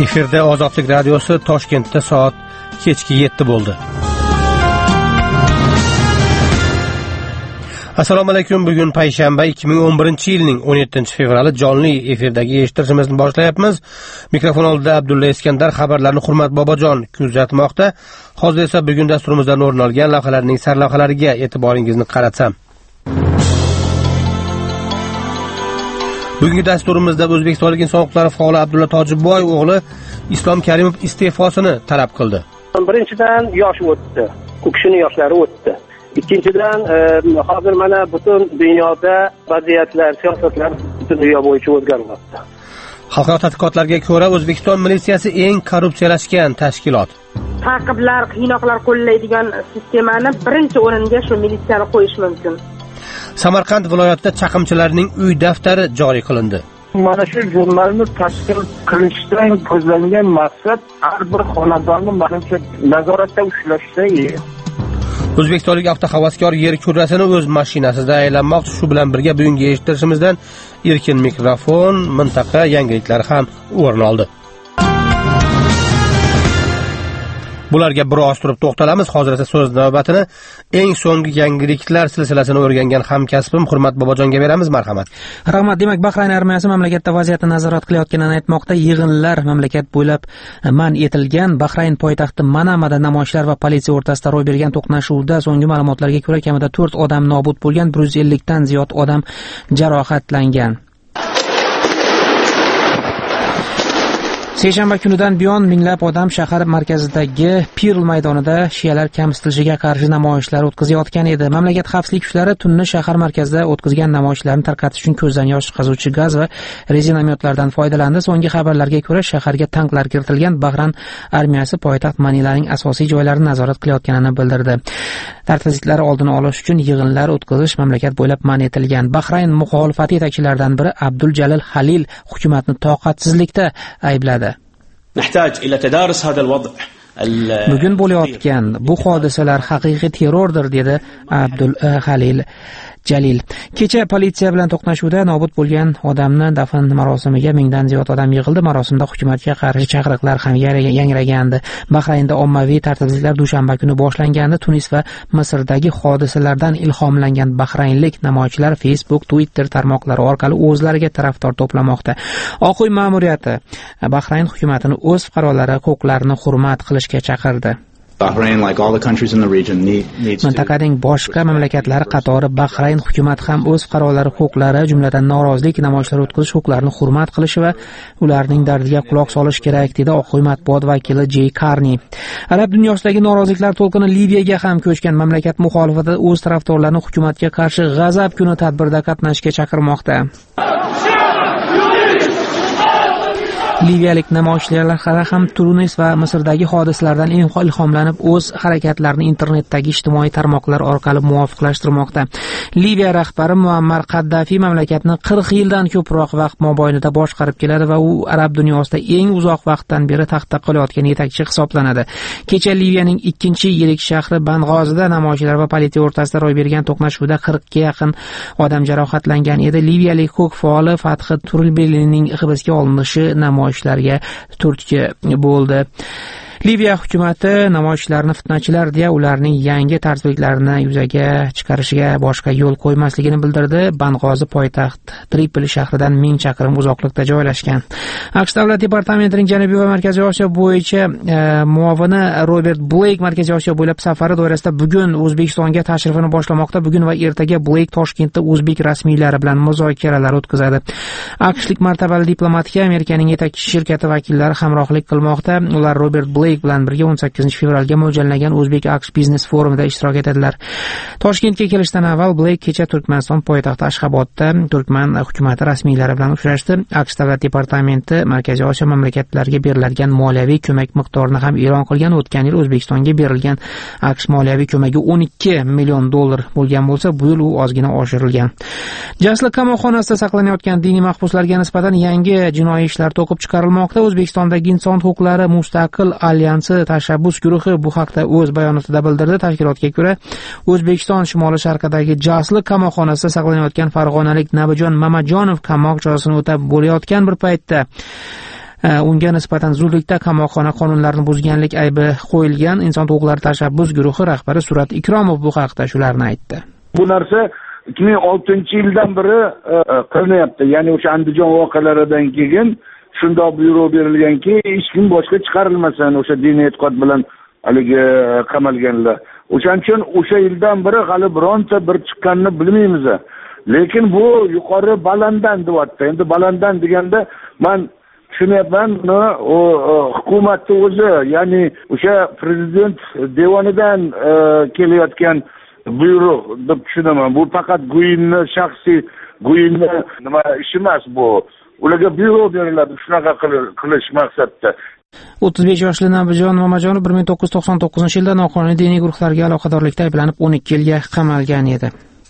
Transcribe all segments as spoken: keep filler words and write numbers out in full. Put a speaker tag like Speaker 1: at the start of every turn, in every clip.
Speaker 1: Efirda Ozodlik radiosi Toshkentda soat kechki yetti bo'ldi. Assalomu alaykum. Bugun payshanba ikki ming o'n birinchi yilning o'n yettinchi fevrali jonli efirdagi eshittirishimizni boshlayapmiz. Mikrofon oldida Abdulla Iskandar, xabarlarni Hurmat Bobojon kuzatmoqda. Hozir esa bugun dasturimizdan o'rin olgan lavhalarning sarlavhalariga e'tiboringizni qaratsam. Bugungi dasturimizda O'zbekistonlik inson huquqlari faoli Abdulla Tojiboyev o'g'li Islom Karimov iste'fosini talab qildi.
Speaker 2: Birinchidan yosh o'tdi. U kishining yoshlari o'tdi. Ikkinchidan hozir mana butun dunyoda vaziyatlar, siyosatlar butun dunyo bo'yicha o'zgaryapti.
Speaker 1: Xalqaro tadqiqotlarga ko'ra O'zbekiston militsiyasi eng korrupsiyalashgan tashkilot.
Speaker 3: Ta'qiblar, qiynoqlar qo'llaydigan sistemani birinchi o'ringa shu militsiyani qo'yish mumkin.
Speaker 1: Samarqand viloyatida chaqimchilarning uy daftari joriy qilindi.
Speaker 4: Mana shu jurnalni tashkil qilishdan ko'zlangan maqsad har bir xonadonni manimcha nazoratda ushlashda.
Speaker 1: O'zbekistonlik avtohavaskor yer kurrasini o'z mashinasida aylanmoqchi. Shu bilan birga bugungi eshittirishimizdan erkin mikrofon, mintaqa yangiliklari ham o'rin oldi. Bularga biroz turib to'xtalamiz. Hozir esa so'z navbatini eng so'nggi yangiliklar silsilasini o'rgangan hamkasbim Hurmat Bobojonga beramiz. Marhamat.
Speaker 5: Rahmat. Demak, Bahrayn armiyasi mamlakatda vaziyatni nazorat qilayotganini aytmoqda. Yig'inlar mamlakat bo'ylab man etilgan. Bahrayn poytaxti Manamada namoyishlar va politsiya o'rtasida ro'y bergan to'qnashuvda so'nggi ma'lumotlarga ko'ra kamida to'rt odam nobud bo'lgan, bir yuz ellik dan ziyod odam jarohatlangan. Seshanba kunidan buyon minglab odam shahar markazidagi Pirl maydonida shialar kamsitilishiga qarshi namoyishlar o'tkazayotgan edi. Mamlakat xavfsizlik kuchlari tunni shahar markazida o'tkazgan namoyishlarni tarqatish uchun ko'zdan yosh chiqaruvchi gaz va rezinomyotlardan foydalandi. So'nggi xabarlarga ko'ra shaharga tanklar kiritilgan. Bahrayn armiyasi poytaxt Manilaning asosiy joylarini nazorat qilayotganini bildirdi. Tartibsizliklar oldini olish uchun yig'inlar o'tkazish mamlakat bo'ylab man etilgan. Bahrayn muxolifati yetakchilaridan biri Abdul Jalil Halil hukumatni toqatsizlikda aybladi.
Speaker 6: نحتاج إلى تدارس هذا الوضع.
Speaker 5: Bugun bo'layotgan bu hodisalar haqiqiy terrordir, dedi Abdul Halil Jalil. Kecha politsiya bilan to'qnashuvda nobud bo'lgan odamni dafn marosimiga mingdan ziyod odam yig'ildi. Marosimda hukumatga qarshi chaqiriqlar ham yangragandi. Bahraynda ommaviy tartibsizliklar dushanba kuni boshlangandi. Tunis va Misrdagi hodisalardan ilhomlangan bahraynlik namoyishchilar Facebook, Twitter tarmoqlari orqali o'zlariga tarafdor to'plamoqda. Oq uy ma'muriyati Bahrayn hukumatini o'z fuqarolari huquqlarini hurmat qilishga chaqirdi. Mintaqaning boshqa mamlakatlari qatori Bahrayn hukumati ham o'z fuqarolari huquqlari, jumladan norozilik namoyishlari o'tkazish huquqlarini hurmat qilishi va ularning dardiga quloq solish kerak, dedi Oq uy matbuot vakili Jey Karni. Arab dunyosidagi noroziliklar to'lqini Liviyaga ham ko'chgan. Mamlakat muxolifati o'z tarafdorlarini hukumatga qarshi g'azab kuni tadbirda qatnashishga chaqirmoqda. Liviyalik namoyishchilar ham Tunis va Misrdagi hodisalardan ilhomlanib o'z harakatlarini internetdagi ijtimoiy tarmoqlar orqali muvofiqlashtirmoqda. Liviya rahbari Muammar Qaddafi mamlakatni qirq yildan ko'proq vaqt mobaynida boshqarib keladi va u arab dunyosida eng uzoq vaqtdan beri taxtda qolayotgan yetakchi hisoblanadi. Kecha Liviyaning ikkinchi yirik shahri Bang'ozida namoyishchilar va politsiya o'rtasida ro'y bergan to'qnashuvda qirqqa yaqin odam jarohatlangan edi. Liviyalik huquq faoli Fathi Turbilning hibsga olinishi namoyish ishlarga turtki bo'ldi. Liviya hukumati namoyishchilarni fitnachilar deya ularning yangi tartibliklarini yuzaga chiqarishiga boshqa yo'l qo'ymasligini bildirdi. Bang'ozi poytaxt Tripoli shahridan ming chaqirim uzoqlikda joylashgan. AQSh Davlat departamentining Janubiy va Markaziy Osiyo bo'yicha e, muavini Robert Blake Markaziy Osiyo bo'ylab safari doirasida bugun O'zbekistonga tashrifini boshlamoqda. Bugun va ertaga Blake Toshkentda o'zbek rasmiylari bilan muzokaralar o'tkazadi. AQShlik martabali diplomatga Amerikaning yetakchi shirkati vakillari hamrohlik qilmoqda. Ular Robert Blake bilan birga o'n sakkizinchi fevralga mo'ljallangan O'zbek AQSh biznes forumida ishtirok etadilar. Toshkentga kelishdan avval Blake kecha Turkmaniston poytaxti Ashxobodda Turkman hukumati rasmiylari bilan uchrashdi. AQSh Davlat departamenti Markaziy Osiyo mamlakatlariga berilgan moliyaviy ko'mak miqdorini ham e'lon qilgan. O'tgan yil O'zbekistonga berilgan AQSh moliyaviy ko'magi o'n ikki million dollar bo'lgan bo'lsa, bu yil u ozgina oshirilgan. Jasliq qamoqxonasida saqlanayotgan diniy mahbuslarga nisbatan yangi jinoiy ishlar to'qib chiqarilmoqda. O'zbekistondagi inson huquqlari mustaqil alyansi tashabbus guruhi bu haqda o'z bayonotida bildirdi. Tashkilotga ko'ra, O'zbekiston shimoli-sharqidagi Jasliq qamoqxonasida saqlanayotgan farg'onalik Nabijon Mamajonov qamoq jazosini o'tab bo'layotgan bir paytda unga nisbatan zudlikda qamoqxona qonunlarini buzganlik aybi qo'yilgan Inson huquqlari tashabbus guruhi rahbari Surat Ikromov bu haqda shularni aytdi.
Speaker 4: Bu narsa ikki ming oltinchi yildan beri qilinyapti. Ya'ni o'sha Andijon voqealaridan keyin shundoq buyruq berilganki, hech kim boshqa chiqarilmasin o'sha diniy e'tiqod bilan haligi qamalganlar. O'shaning uchun o'sha yildan beri hali bironta bir chiqqanini bilmaymiz. Lekin bu yuqori balanddan deyapti. Endi balanddan deganda men tushunyapman, o hukumatning o'zi, ya'ni o'sha prezident devonidan kelayotgan buyruq deb tushunaman. Bu faqat Guyinni shaxsiy Guyinni nima ishi emas bu. Ularga buyruq beriladi shunaqa qilish maqsadda.
Speaker 5: o'ttiz besh yoshli Nabijon Mamajonov bir ming to'qqiz yuz to'qson to'qqizinchi yilda noqonuniy diniy guruhlarga aloqadorlikda ayblanib o'n ikki yilga qamalgan edi.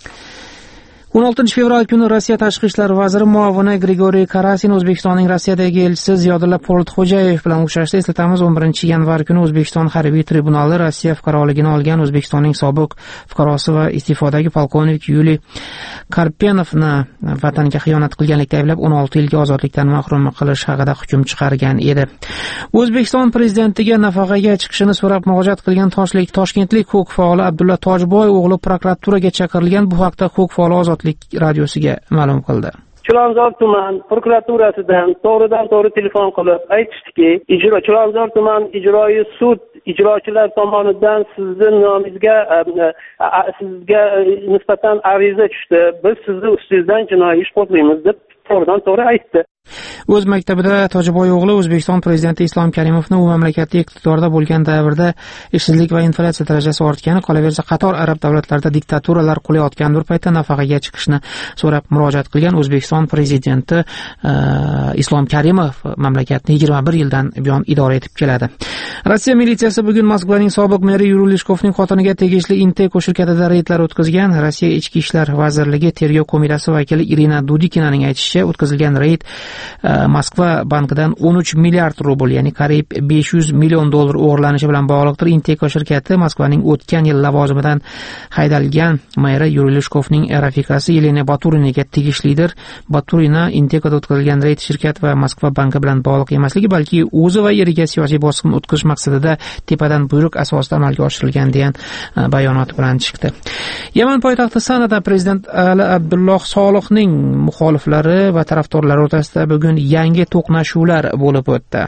Speaker 5: o'n oltinchi fevral kuni Rossiya tashqi ishlar vaziri muovini Grigoriy Karasin O'zbekistonning Rossiyadagi elchisi Ziyodulla Po'latxo'jayev bilan uchrashdi. Eslatamiz, o'n birinchi yanvar kuni O'zbekiston harbiy tribunali Rossiya fuqaroligini olgan O'zbekistonning sobiq fuqarosi va iste'fodagi polkovnik Yuliy Karpenovni vataniga xiyonat qilganlikda ayblab o'n olti yilga ozodlikdan mahrum qilish haqida hukm chiqargan edi. O'zbekiston prezidentiga nafaqaga chiqishini so'rab murojaat qilgan toshlik Toshkentlik huquq faoli Abdulla Tojboy o'g'li prokuraturaga chaqirilgan. Bu haqda huquq faoli Ozod radiosiga ma'lum qildi.
Speaker 2: Chilonzor tuman prokuraturasidan to'g'ridan to'g'ri telefon qilib aytishdiki, ijro Chilonzor tuman ijroiy sud ijrochilar tomonidan sizning nomingizga sizga nisbatan ariza tushdi. Biz sizni ustingizdan jinoiy ish qo'zg'aymiz deb to'g'ridan to'g'ri aytdi.
Speaker 5: O'z maktabida Tojiboy o'g'li O'zbekiston prezidenti Islom Karimovni u mamlakatda iqtidorda bo'lgan davrda ishsizlik va inflyatsiya darajasi ortgani, qolaversa qator arab davlatlarida diktaturalar qulayotgan bir paytda nafaqaga chiqishni so'rab murojaat qilgan. O'zbekiston prezidenti Islom Karimov mamlakatni yigirma bir yildan buyon idora etib keladi. Rossiya militsiyasi bugun Moskvaning sobiq meri Yuriy Lishkovning xotiniga tegishli Inteko shirkatida reydlar o'tkazgan. Rossiya Ichki ishlar vazirligi tergov qo'mitasi vakili Irina Dudikinaning aytishicha, o'tkazilgan reyd Moskva bankidan o'n uch milliard rubl, ya'ni qariyb besh yuz million dollar o'g'irlanishi bilan bog'liqdir. Inteko shirkati Moskvaning o'tgan yil lavozimidan haydalgan meri Yuriy Lishkovning rafiqasi Yelena Baturinaga tegishlidir. Baturina Intekoda o'tkazilgan reyd shirkat va Moskva banki bilan bog'liq emasligi, balki o'zi va eriga siyosiy bosim o'tkazish maqsadida tepadan buyruq asosida amalga oshirilgan degan bayonot bilan chiqdi. Yaman poytaxti Sanada prezident Ali Abdulloh Solihning muxoliflari va tarafdorlari o'rtasida bugun yangi to'qnashuvlar bo'lib o'tdi.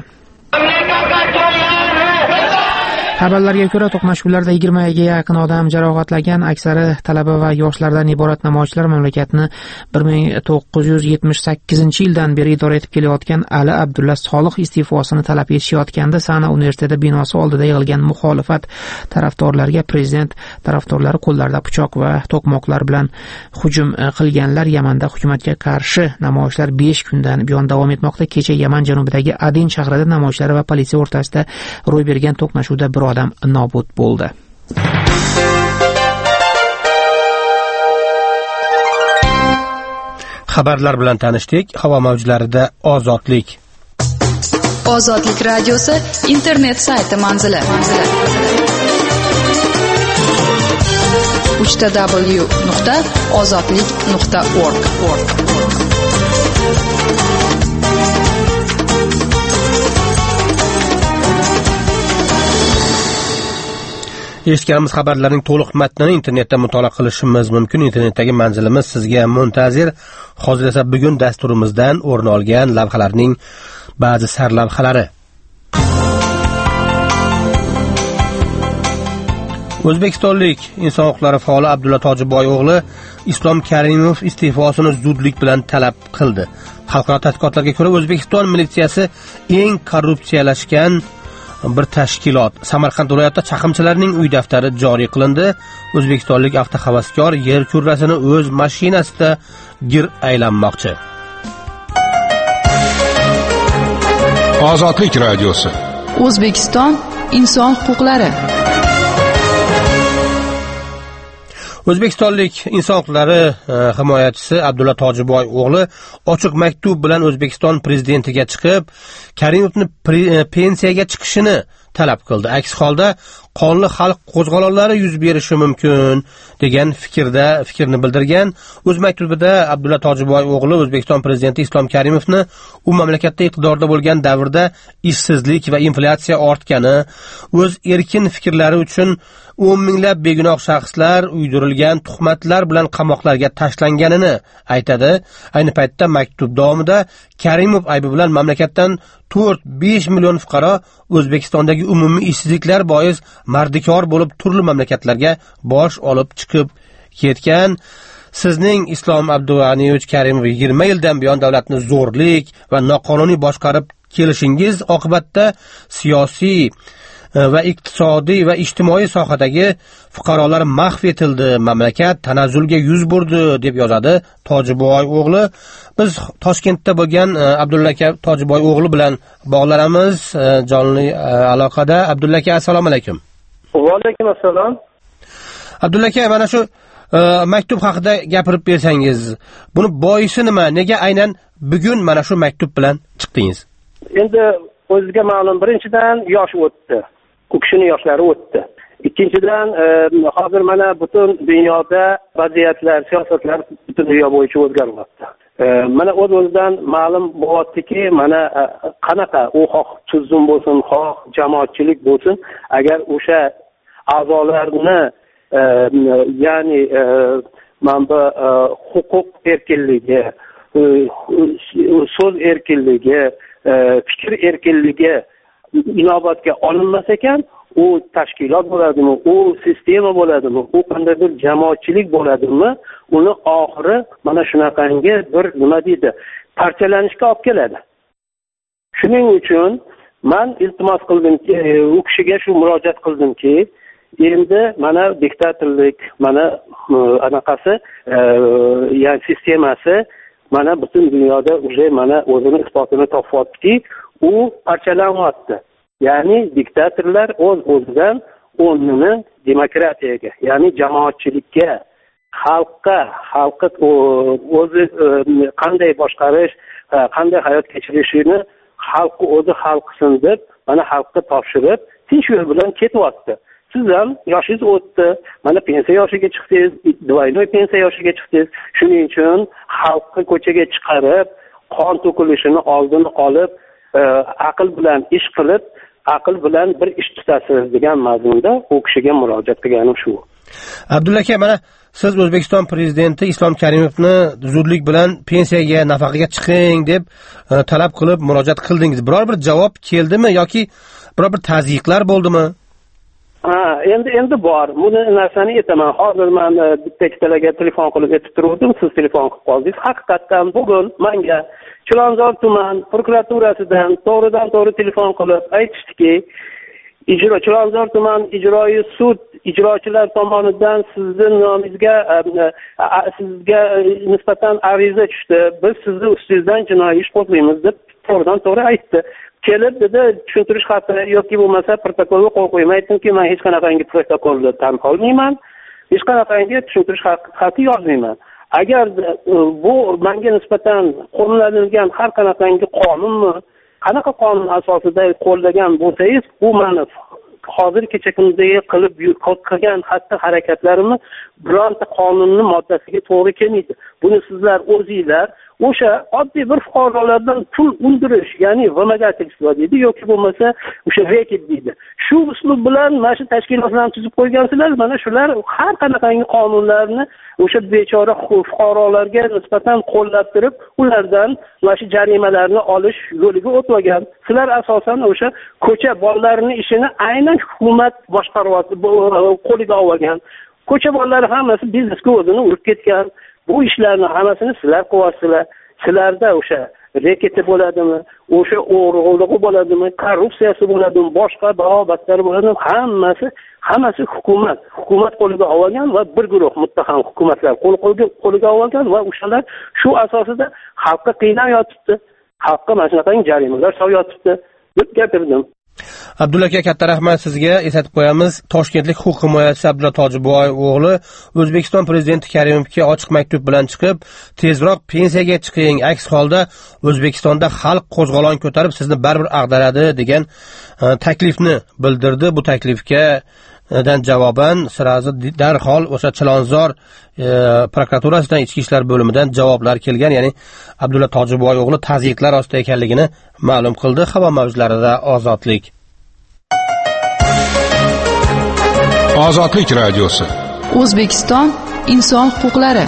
Speaker 5: Xabarlarga ko'ra, to'qnashuvlarda yigirmaga yaqin odam jarohatlangan. Aksari talaba va yoshlardan iborat namoyishchilar mamlakatni bir ming to'qqiz yuz yetmish sakkizinchi yildan beri idora etib kelayotgan Ali Abdulla Solih iste'fosini talab etishayotganda Sana universiteti binosi oldida yig'ilgan muxolifat tarafdorlariga prezident tarafdorlari qo'llarida pichoq va to'qmoqlar bilan hujum qilganlar. Yamanda hukumatga qarshi namoyishlar besh kundan buyon davom etmoqda. Kecha Yaman janubidagi Adin shahrida namoyishchilar va politsiya o'rtasida ro'y bergan to'qnashuvda bir odam nobud bo'ldi.
Speaker 1: Xabarlar bilan tanishdik. Havo mavjlarida ozodlik.
Speaker 7: Ozodlik radiosi internet sayti manzili. uch w nuqta ozodlik nuqta org.
Speaker 1: Eshitganimiz xabarlarning to'liq matnini internetda mutolaa qilishingiz mumkin. Internetdagi manzilimiz sizga muntazir. Hozir esa bugun dasturimizdan o'rin olgan lavhalarning ba'zi sarlavhalari. O'zbekistonlik inson huquqlari faoli Abdulla Tojiboy o'g'li Islom Karimov iste'fosini zudlik bilan talab qildi. Xalqaro tadqiqotlarga ko'ra, O'zbekiston militsiyasi eng korrupsiyalashgan bir tashkilot. Samarqand viloyatida chaqimchilarning uy daftari joriy qilindi. O'zbekistonlik avtohavaskor yer kurrasini o'z mashinasida gir aylanmoqchi.
Speaker 8: Ozodlik radiosi.
Speaker 7: O'zbekiston inson huquqlari.
Speaker 1: O'zbekistonlik inson huquqlari himoyachisi Abdulla Tojiboy o'g'li ochiq maktub bilan O'zbekiston prezidentiga chiqib, Karimovning pensiyaga chiqishini talab qildi. Aks holda qonli xalq qo'zg'olonlari yuz berishi mumkin degan fikrda fikrni bildirgan. O'z maktubida Abdulla Tojiboyev o'g'li O'zbekiston prezidenti Islom Karimovni u mamlakatda iqtidorda bo'lgan davrda ishsizlik va inflyatsiya ortgani, o'z erkin fikrlari uchun o'n minglab begunoh shaxslar uydirilgan tuhmatlar bilan qamoqlarga tashlanganini aytadi. Ayni paytda maktub davomida Karimov aybi bilan mamlakatdan to'rt besh million fuqaro O'zbekistondagi umumiy ishsizliklar bois mardikor bo'lib turli mamlakatlarga bosh olib chiqib ketgan. Sizning Islom Abdug'aniyevich Karimov yigirma yildan buyon davlatni zo'rlik va noqonuniy boshqarib kelishingiz oqibatda siyosiy va iqtisodiy va ijtimoiy sohadagi fuqarolar mahv etildi, mamlakat tanazzulga yuz burdi deb yozadi Tojiboyev o'g'li. Biz Toshkentda bo'lgan Abdulla aka Tojiboyev o'g'li bilan bog'lanamiz jonli aloqada. Abdulla aka, assalomu alaykum.
Speaker 2: Va alaykum assalom.
Speaker 1: Abdulla aka, mana shu maktub haqida gapirib bersangiz, buni boisi nima? Nega aynan bugun mana shu maktub bilan chiqdingiz?
Speaker 2: Endi o'zingizga ma'lum, birinchidan yosh o'tdi. U kishining yoshlari o'tdi. Ikkinchidan, hozir mana butun dunyoda vaziyatlar, siyosatlar butun dunyo bo'yicha o'zgaryapti. Mana o'z-o'zidan ma'lum bo'lyaptiki, mana qanaqa u xoh tuzum bo'lsin, xoh jamoatchilik bo'lsin, agar o'sha a'zolarni ya'ni mana huquq erkinligi, so'z erkinligi, fikr erkinligi inobatga olinmas ekan, u tashkilot bo'ladimi, u sistema bo'ladimi, u qandaydir jamoatchilik bo'ladimi, uni oxiri mana shunaqangi bir nima deydi, parchalanishga olib keladi. Shuning uchun men iltimos qildimki, u kishiga shu murojaat qildimki, endi mana diktatorlik, mana anaqasi, ya'ni sistemasi mana butun dunyoda уже mana o'zini isbotini topyaptiki, u parchalanyapti. Ya'ni diktatorlar o'z-o'zidan o'rnini demokratiyaga, ya'ni jamoatchilikka, xalqqa, xalqqa o'zi qanday boshqarish, qanday hayot kechirishini xalqni o'zi hal qilsin deb mana xalqqa topshirib, tinch yo'l bilan ketyapti. Siz ham yoshingiz o'tdi, mana pensiya yoshiga chiqdingiz, двойной pensiya yoshiga chiqdingiz. Shuning uchun xalqni ko'chaga chiqarib, qon to'kilishini oldini olib, aql bilan ish qilib, aql bilan bir ish tutasiz degan mazmunda u kishiga murojaat qilganim shu.
Speaker 1: Abdulla aka, mana siz O'zbekiston prezidenti Islom Karimovni zudlik bilan pensiyaga, nafaqaga chiqing deb talab qilib murojaat qildingiz. Biror bir javob keldimi yoki biror bir tazyiqlar bo'ldimi?
Speaker 2: Ha, endi endi bor. Buni narsani aytaman. Hozir men bitta ikkitalarga telefon qilib aytib turdim, siz telefon qilib qoldingiz. Haqiqatan bugun menga Chilonzor tuman prokuraturasidan to'g'ridan to'g'ri telefon qilib aytishdiki, ijro Chilonzor tuman ijroiy sud ijrochilar tomonidan sizning nomingizga sizga nisbatan ariza tushdi. Biz sizni ustingizdan jinoiy ish qo'zg'aymiz deb to'g'ridan to'g'ri aytdi. Kelib dedi, tushuntirish xati yoki bo'lmasa protokolga qo'l qo'ymay aytdimki, men hech qanaqangi protokolni tan olmayman, hech qanaqangi tushuntirish xati yozmayman. Agar bu menga nisbatan qo'llanilgan har qanaqangi qonunni, qanaqa qonun asosida qo'llagan bo'lsangiz, bu meni hozir kecha kundagi qilib qilgan xatti harakatlarimni bironta qonunning moddasiga to'g'ri kelmaydi. Buni sizlar o'zingizlar o'sha oddiy bir fuqarolardan pul undirish, ya'ni vымогательство deydi yoki bo'lmasa o'sha reket deydi. Shu uslub bilan mana shu tashkilotlarni tuzib qo'ygansizlar, mana shular har qanaqangi qonunlarni o'sha bechora fuqarolarga nisbatan qo'llab turib, ulardan mana shu jarimalarni olish yo'liga o'tmagan. Sizlar asosan o'sha ko'cha bolalarining ishini aynan hukumat boshqaryapti, qo'liga olgan. Ko'cha bolalari hammasi biznesga o'zini urib ketgan. Bu ishlarni hammasini sizlar qilyapsizlar. Sizlarda o'sha reketi bo'ladimi, o'sha o'g'irligi bo'ladimi, korrupsiyasi bo'ladimi, boshqa bahobatlar bo'ladimi, hammasi hammasi hukumat, hukumat qo'liga olgan va bir guruh muttaham hukumatlar qo'l qo'liga olgan va o'shalar shu asosida xalqqa qiynab yotibdi. Xalqqa mana shunaqangi jarimalar solyotibdi deb gapirdim.
Speaker 1: Abdulla aka, katta rahmat sizga. Eslatib qo'yamiz, Toshkentlik huquq himoyachisi Abdulla Tojiboyev o'g'li O'zbekiston prezidenti Karimovga ochiq maktub bilan chiqib, tezroq pensiyaga chiqing, aks holda O'zbekistonda xalq qo'zg'olon ko'tarib sizni baribir ag'daradi degan taklifni bildirdi. Bu taklifga dan javoban sirazi darhol o'sha Chilonzor e, prokuraturasidan ichki ishlar bo'limidan javoblar kelgan, ya'ni Abdulla Tojiboyev o'g'li tazyiqlar ostida ekanligini ma'lum qildi. Havo mavzularida Ozodlik.
Speaker 8: Ozodlik radiosi.
Speaker 7: O'zbekiston inson huquqlari.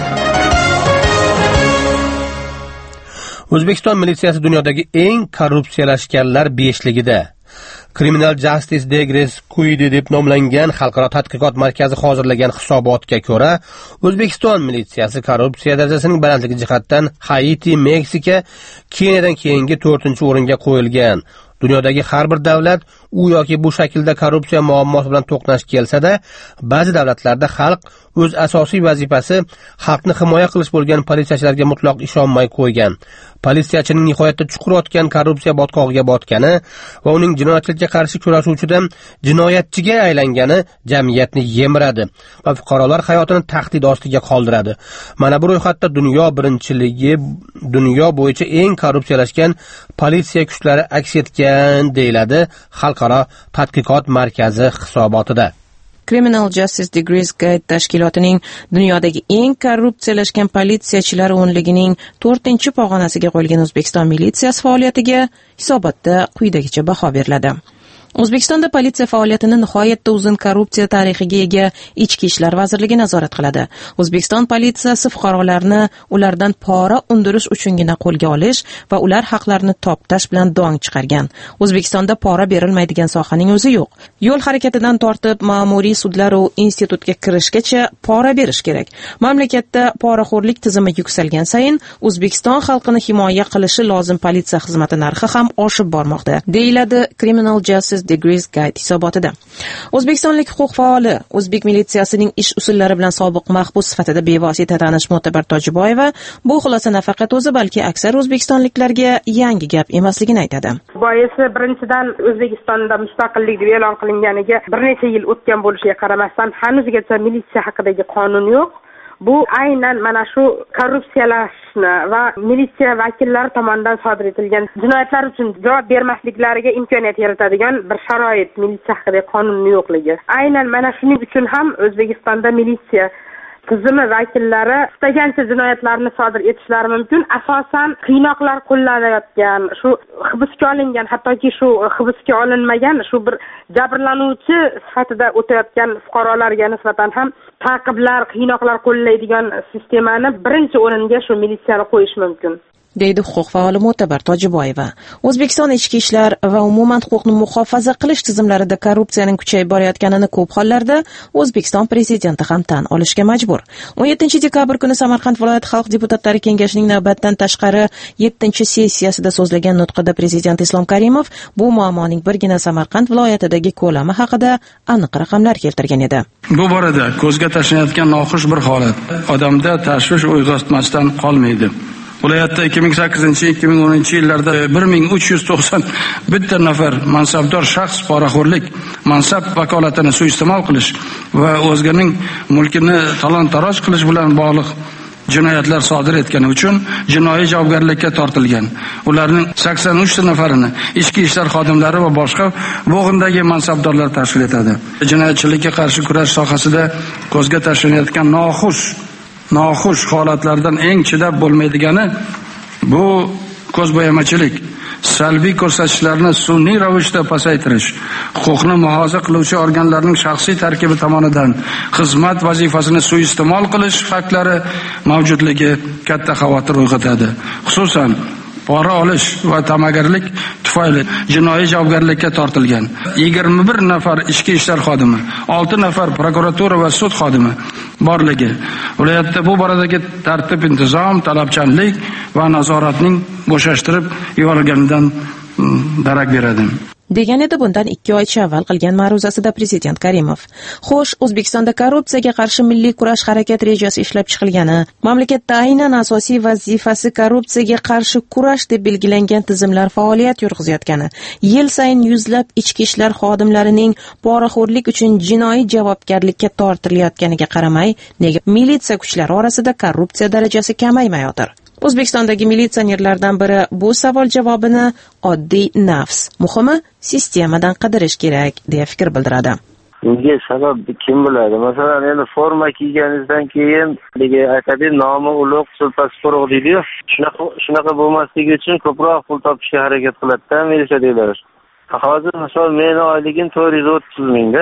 Speaker 1: O'zbekiston militsiyasi dunyodagi eng korrupsiyalashganlar beshligida. Criminal Justice Degrees Quid deb nomlangan xalqaro tadqiqot markazi hozirlagan hisobotga ko'ra, O'zbekiston militsiyasi korrupsiya darajasining balandligi jihatdan Haiti, Meksika, Keniyadan keyingi to'rtinchi o'ringa qo'yilgan. Dunyodagi har bir davlat u yoki bu shaklda korrupsiya muammosi bilan to'qnash kelsa-da, ba'zi davlatlarda xalq o'z asosiy vazifasi xalqni himoya qilish bo'lgan politsiyachilarga mutlaq ishonmay qo'ygan. Politsiyachining nihoyatda chuqur yotgan korrupsiya botqog'iga botgani va uning jinoyatchilikka qarshi kurashuvchidan jinoyatchiga aylangani jamiyatni yemiradi va fuqarolar hayotini tahdid ostiga qoldiradi. Mana bu ro'yxatda dunyo birinchiligi, dunyo bo'yicha eng korrupsiyalashgan politsiya kuchlari aks etgan deyiladi Xalqaro tadqiqot markazi hisobotida.
Speaker 9: Criminal Justice Degrees Guide tashkilotining dunyodagi eng korrupsiyalashgan politsiyachilar o'nligining to'rtinchi pog'onasiga qo'yilgan O'zbekiston militsiyasi faoliyatiga hisobotda quyidagicha baho beriladi. O'zbekistonda politsiya faoliyatini nihoyatda uzun korrupsiya tarixiga ega Ichki ishlar vazirligi nazorat qiladi. O'zbekiston politsiyasi fuqarolarni ulardan pora undirish uchungina qo'lga olish va ular haqlarini toptash bilan dong chiqargan. O'zbekistonda pora berilmaydigan sohaning o'zi yo'q. Yo'l harakatidan tortib ma'muriy sudlar va institutga kirishgacha pora berish kerak. Mamlakatda poraxo'rlik tizimi yuksalgan sayin O'zbekiston xalqini himoya qilishi lozim politsiya xizmati narxi ham oshib bormoqda, deyiladi Criminal Justice Degrees Guide hisobotida. O'zbekistonlik huquq faoli o'zbek militsiyasining ish usullari bilan sobiq mahbus sifatida bevosita tanish Mo'tabar Tojiboyeva bu xulosa nafaqat o'zi, balki aksar o'zbekistonliklarga yangi gap emasligini aytadi.
Speaker 3: Boisi birinchidan O'zbekistonda mustaqillik deb e'lon qilinganiga bir necha yil o'tgan bo'lishiga qaramasdan hanuzgacha militsiya haqidagi qonun yo'q. Bu aynan mana shu korrupsiyalashni va militsiya vakillari tomonidan sodir etilgan jinoyatlar uchun javob bermasliklariga imkoniyat yaratadigan bir sharoit militsiya haqidagi qonunning yo'qligi. Aynan mana shuning uchun ham O'zbekistonda militsiya tizimi vakillari istagancha jinoyatlarni sodir etishlari mumkin. Asosan qiynoqlar qo'llanayotgan, shu hibsga olingan, hattoki shu hibsga olinmagan, shu bir jabrlanuvchi sifatida o'tayotgan fuqarolarga nisbatan ham ta'qiblar, qiynoqlar qo'llaydigan sistemani birinchi o'ringa shu militsiyani qo'yish mumkin,
Speaker 9: deydi huquq faoli Mo'tabar Tojiboyeva. O'zbekiston ichki ishlar va umuman huquqni muhofaza qilish tizimlarida korrupsiyaning kuchayib borayotganini ko'p hollarda O'zbekiston prezidenti ham tan olishga majbur. o'n yettinchi dekabr kuni Samarqand viloyat xalq deputatlari kengashining navbatdan tashqari yettinchi sessiyasida so'zlagan nutqida prezident Islom Karimov bu muammoning birgina Samarqand viloyatidagi ko'lami haqida aniq raqamlar keltirgan edi.
Speaker 10: Bu borada ko'zga tashlanayotgan noxush bir holat odamda tashvish uyg'otmasdan qolmaydi. Viloyatda ikki ming sakkizinchi ikki ming o'ninchi yillarda bir ming uch yuz to'qson bitta nafar mansabdor shaxs poraxo'rlik, mansab vakolatini suiiste'mol qilish va o'zganing mulkini talon-taroj qilish bilan bog'liq jinoyatlar sodir etgani uchun jinoiy javobgarlikka tortilgan. Ularning sakson uchta nafarini ichki ishlar xodimlari va boshqa bo'g'indagi mansabdorlar tashkil etadi. Jinoyatchilikka qarshi kurash sohasida ko'zga tashlanayotgan noxush noxush holatlardan eng chidab bo'lmaydigani bu ko'zbo'yamachilik, salbiy ko'rsatkichlarni sun'iy ravishda pasaytirish, huquqni muhofaza qiluvchi organlarning shaxsiy tarkibi tomonidan xizmat vazifasini suiiste'mol qilish faktlari mavjudligi katta xavotir uyg'otadi. Xususan pora olish va ta'magarlik tufayli jinoiy javobgarlikka tortilgan yigirma bir nafar ichki ishlar xodimi, olti nafar prokuratura va sud xodimi borligi viloyatda bu boradagi tartib, intizom, talabchanlik va nazoratning bo'shashtirib yuborilganidan darak beradi.
Speaker 9: degan edi bundan ikki oycha avval qilgan ma'ruzasida prezident Karimov. Xo'sh, O'zbekistonda korrupsiyaga qarshi milliy kurash harakat rejasi ishlab chiqilgani, mamlakatda aynan asosiy vazifasi korrupsiyaga qarshi kurash deb belgilangan tizimlar faoliyat yurg'izayotgani, yil sayin yuzlab ichki ishlar xodimlarining poraxo'rlik uchun jinoiy javobgarlikka tortilayotganiga qaramay, nega militsiya kuchlari orasida korrupsiya darajasi kamaymayotir? O'zbekistondagi militsionerlardan biri bu savol javobini oddiy nafs, muhimi sistemadan qidirish kerak deya fikr bildiradi.
Speaker 11: Bunga sabab kim biladi? Masalan, endi forma kiyganingizdan keyin aytadi, nomi ulug', sulpas quruq deydi-yu. Shunaqa shunaqa bo'lmasligi uchun ko'proq pul topishga harakat qiladi-da militsiyadagilar. Hozir misol meni oyligim to'rt yuz o'ttiz mingda.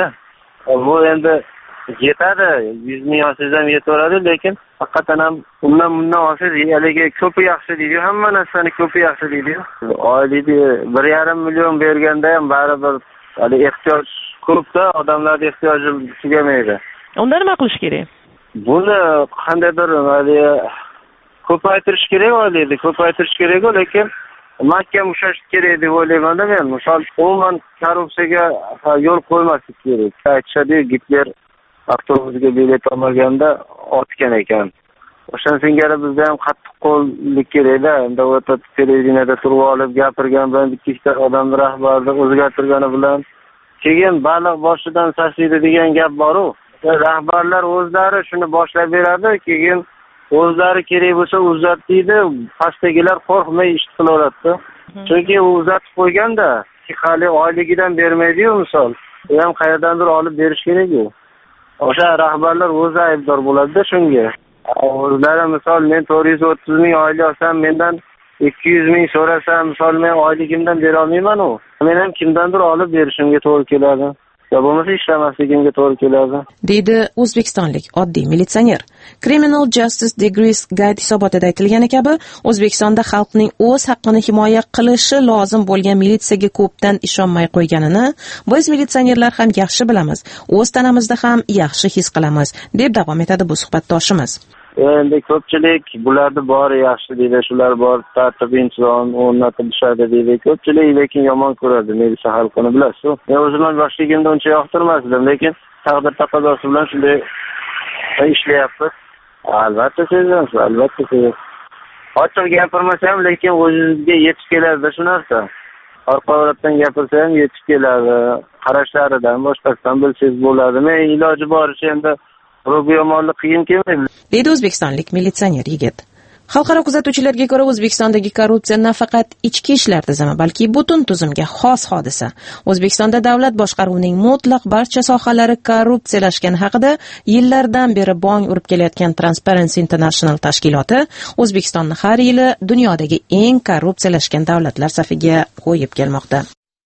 Speaker 11: Bu endi yetadi, yuz ming olsangiz ham yetaveradi, lekin haqiqatan ham undan bundan olsangiz haligi ko'pi yaxshi deydi, hamma narsani ko'pi yaxshi deydi. Oylikni bir yarim million berganda ham baribir hali ehtiyoj ko'pda, odamlarning ehtiyoji tugamaydi.
Speaker 9: Unda nima qilish kerak?
Speaker 11: Buni qandaydir hali ko'paytirish kerak, oylikni ko'paytirish kerak, lekin mahkam ushlash kerak deb o'ylayman-da men. Misol, umuman korrupsiyaga yo'l qo'ymaslik kerak. Aytishadi, Gitler avtobusga bilet olmaganda otgan ekan. O'shan singari bizda ham qattiq qo'llik kerak-da. Endi o'ta televideniyada turib olib gapirgan bilan ikkita odamni rahbarni o'zgartirgani bilan keyin baliq boshidan sasiydi degan gap bor-ku. Rahbarlar o'zlari shuni boshlab beradi, keyin o'zlari kerak bo'lsa uzatdi, pastdagilar qo'rqmay ish qilaveradi. Chunki u uzatib qo'yganda, hali oyligidan bermaydi-yu misol. U ham qayerdandir olib berish kerak-ku. O'sha rahbarlar o'zi aybdor bo'ladi-da shunga. O'zlari misol men to'rt yuz o'ttiz ming oylik olsam, mendan ikki yuz ming so'rasam, misol men oyligimdan bera olmayman-ku. Men ham kimdandir olib berishimga to'g'ri keladi. Ya bo'lmasa ishlamasligimga to'g'ri keladi,
Speaker 9: deydi o'zbekistonlik oddiy militsioner. Criminal Justice Degrees Guide hisobotida aytilgani kabi, O'zbekistonda xalqning o'z haqqini himoya qilishi lozim bo'lgan militsiyaga ko'pdan ishonmay qo'yganini biz militsionerlar ham yaxshi bilamiz, o'z tanamizda ham yaxshi his qilamiz, deb davom etadi bu suhbatdoshimiz.
Speaker 11: Endi ko'pchilik bularni bori yaxshi deydi, shular bor, tartib intizom o'rnatilishadi deydi. Ko'pchilik lekin yomon ko'radi militsiya xalqini, bilasiz. Men o'zimdan boshligimda uncha yoqtirmasdim, lekin taqdir taqozosi bilan shunday ishlayapmiz. Albatta sezamiz, albatta sezamiz. Ochiq gapirmasa ham, lekin o'zingizga yetib keladi shu narsa. Orqa-orqadan gapirsa ham yetib keladi. Qarashlaridan, boshqasidan bilsangiz bo'ladi. Men iloji boricha endi Ro'bi yomonlik qiyin kelmaydi,
Speaker 9: deydi o'zbekistonlik militsioner yigit. Xalqaro kuzatuvchilarga ko'ra, O'zbekistondagi korrupsiya nafaqat ichki ishlar tizimi, balki butun tuzumga xos hodisa. O'zbekistonda davlat boshqaruvining mutlaq barcha sohalari korrupsiyalashgani haqida yillardan beri bong urib kelayotgan Transparency International tashkiloti O'zbekistonni har yili dunyodagi eng korrupsiyalashgan davlatlar safiga qo'yib kelmoqda.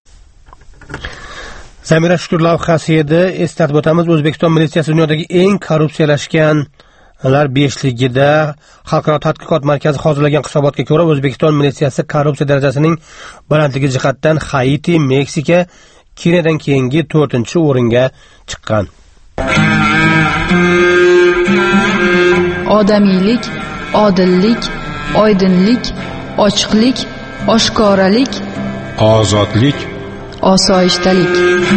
Speaker 1: Zamira Shukur lavhasi edi. Eslatib o'tamiz, O'zbekiston militsiyasi dunyodagi eng korrupsiyalashganlar beshligida Xalqaro tadqiqot markazi hozirlagan hisobotga ko'ra, O'zbekiston militsiyasi korrupsiya darajasining balandligi jihatdan Haiti, Meksika, Keniyadan keyingi to'rtinchi o'ringa chiqqan.
Speaker 7: Odamiylik, odillik, oydinlik, ochiqlik, oshkoralik,
Speaker 8: ozodlik,
Speaker 7: osoyishtalik.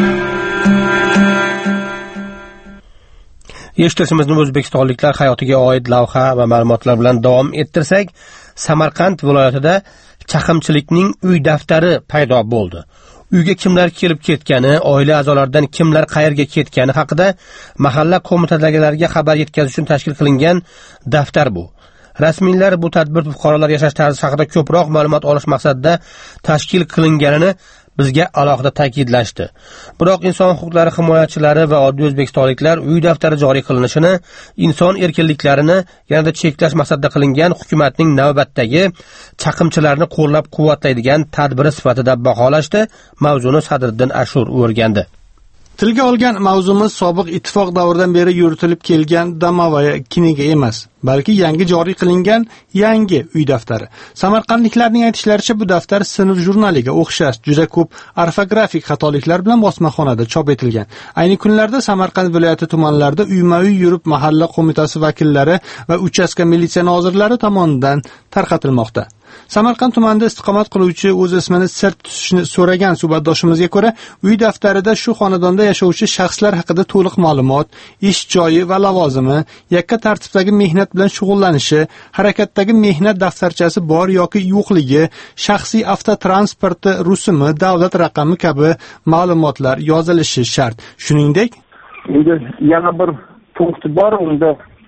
Speaker 1: Eshitishimizni o'zbekistonliklar hayotiga oid lavha va ma'lumotlar bilan davom ettirsak, Samarqand viloyatida chaqimchilikning uy daftari paydo bo'ldi. Uyga kimlar kelib ketgani, oila a'zolaridan kimlar qayerga ketgani haqida mahalla qo'mitadagilarga xabar yetkazish uchun tashkil qilingan daftar bu. Rasmiylar bu tadbir fuqarolar yashash tarzi haqida ko'proq ma'lumot olish maqsadida tashkil qilinganini bizga alohida ta'kidlashdi. Biroq inson huquqlari himoyachilari va oddiy o'zbekistonliklar uy daftari joriy qilinishini inson erkinliklarini yanada cheklash maqsadida qilingan hukumatning navbatdagi chaqimchilarni qo'llab-quvvatlaydigan tadbiri sifatida baholashdi. Mavzuni Sadriddin Ashur o'rgandi.
Speaker 12: Tilga olgan mavzumiz sobiq ittifoq davridan beri yuritilib kelgan Damavaya kiniga emas, balki yangi joriy qilingan yangi uy daftari. Samarqandliklarning aytishlaricha, bu daftar sinf jurnaliga o'xshash juda ko'p orfografik xatoliklar bilan bosmaxonada chop etilgan. Ayni kunlarda Samarqand viloyati tumanlarida uyma-uy yurib mahalla qo'mitasi vakillari va uchastka militsiya nozirlari tomonidan tarqatilmoqda. Samarqand tumanida istiqomat qiluvchi o'z ismini sir tutishni so'ragan suhbatdoshimizga ko'ra, uy daftarida shu xonadonda yashovchi shaxslar haqida to'liq ma'lumot, ish joyi va lavozimi, yakka tartibdagi mehnat bilan shug'ullanishi, harakatdagi mehnat daftarchasi bor yoki yo'qligi, shaxsiy avtotransporti rusumi, davlat raqami kabi ma'lumotlar yozilishi shart. Shuningdek,
Speaker 4: endi yana bir punkt bor, unda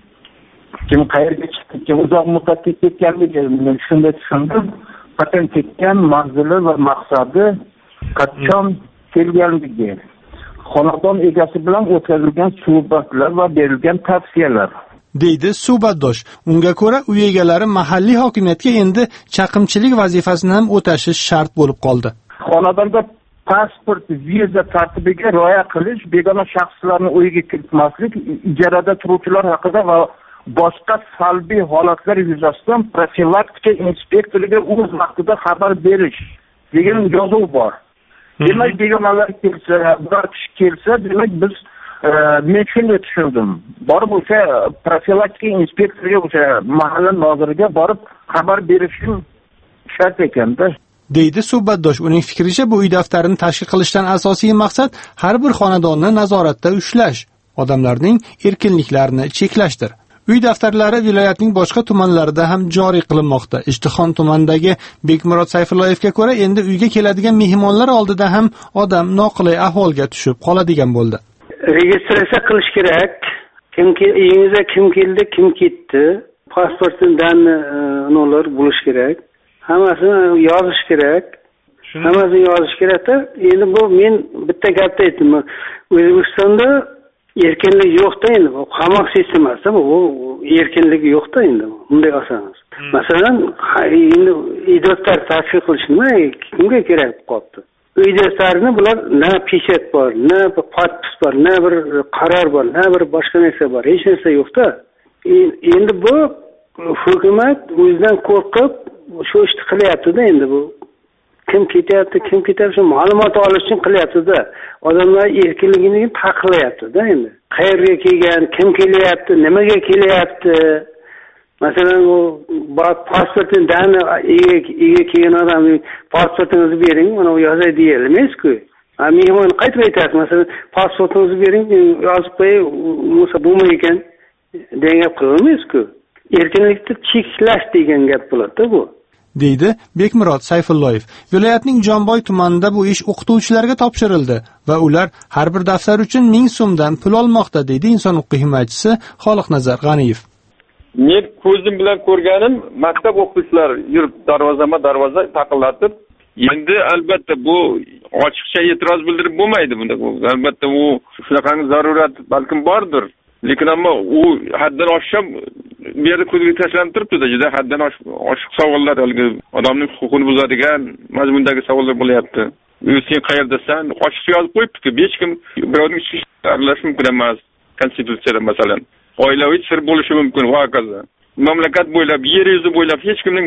Speaker 4: kim qayerga chiqdi, kim uzoq muddatga ketganligini men shunday tushundim. Qachon ketgan, manzili va maqsadi, qachon kelganligi, xonadon egasi bilan o'tkazilgan suhbatlar va berilgan tavsiyalar,
Speaker 12: deydi suhbatdosh. Unga ko'ra, uy egalari mahalliy hokimiyatga endi chaqimchilik vazifasini ham o'tashi shart bo'lib qoldi.
Speaker 4: Xonadonda pasport, viza tartibiga rioya qilish, begona shaxslarni uyiga kiritmaslik, ijarada turuvchilar haqida va boshqa salbiy holatlar yuzasidan profilaktika inspektoriga o'z vaqtida xabar berish degan yozuv bor. Demak, begonalar kelsa, biror kishi kelsa, demak biz men shunday tushundim. Borib o'sha profilaktika inspektoriga, o'sha mahalla noziriga borib xabar berishim shart ekanda,
Speaker 12: deydi suhbatdosh. Uning fikricha, bu uy daftarini tashkil qilishdan asosiy maqsad har bir xonadonni nazoratda ushlash, odamlarning erkinliklarini cheklashdir. Uy daftarlari viloyatning boshqa tumanlarida ham joriy qilinmoqda. Ishtixon tumanidagi Bekmurod Sayfulloyevga ko'ra, endi uyga keladigan mehmonlar oldida ham odam noqulay ahvolga tushib qoladigan bo'ldi.
Speaker 13: Registratsiya qilish kerak. Kimki uyingizga kim keldi, kim ketdi, pasportidan nolar bo'lish kerak. Hammasini yozish kerak. Hammasini yozish kerakda. Endi bu men bitta gapni aytdim. O'zbekistonda erkinlik yo'qda endi. Qamoq sistemasida bu erkinlik yo'qda endi. Bunday oson. Masalan, endi idorlar tashkil qilish nima kimga kerak qoldi? Uy daftarini bular na peshat bor, na podpis bor, na bir qaror bor, na bir boshqa narsa bor. Hech narsa yo'qda. Endi bu hukumat o'zidan qo'rqib shu ishni qilyapti-da endi bu. Kim ketyapti, kim ketyapti, shu ma'lumot olish uchun qilyapti-da. Odamlar erkinligini taqiqlayapti-da endi. Qayerga kelgan, kim kelyapti, nimaga kelyapti? Masalan, u pasportini dani ega kelgan odamning pasportingizni bering, mana u yozay deyilmaydi-ku. Ha, mehmon qaytib aytasiz, masalan, pasportingizni bering, yozib qo'y, bo'lsa bo'lmay ekan degan gap qilmaysiz-ku. Erkinlikni cheklash degan gap bo'ladi-da bu,
Speaker 12: deydi Bekmurod Sayfulloyev. Viloyatning Jomboy tumanida bu ish o'qituvchilarga topshirildi va ular har bir daftar uchun ming so'mdan pul olmoqda, deydi inson huquqiy himoyachisi Xoliqnazar G'aniyev.
Speaker 14: Men ko'zim bilan ko'rganim, maktab o'qituvchilari yurib darvozama-darvoza taqillatib, endi albatta bu ochiqcha e'tiroz bildirib bo'lmaydi bunda. Albatta u shunaqangi zarurat balkim bordir. Lekin ammo u haddan oshib bu yerda ko'zga tashlanib turibdi-da, juda haddan oshiq savollar, odamning huquqini buzadigan mazmundagi savollar bo'lyapti. Sen qayerdasan? Ochiq yozib qo'yibdi-ku, hech kim birovning ichiga aralashishi mumkin emas. Konstitutsiyada masalan, oilaviy sir bo'lishi mumkin va hokazo. Mamlakat bo'ylab, yer yuzi bo'ylab hech kimning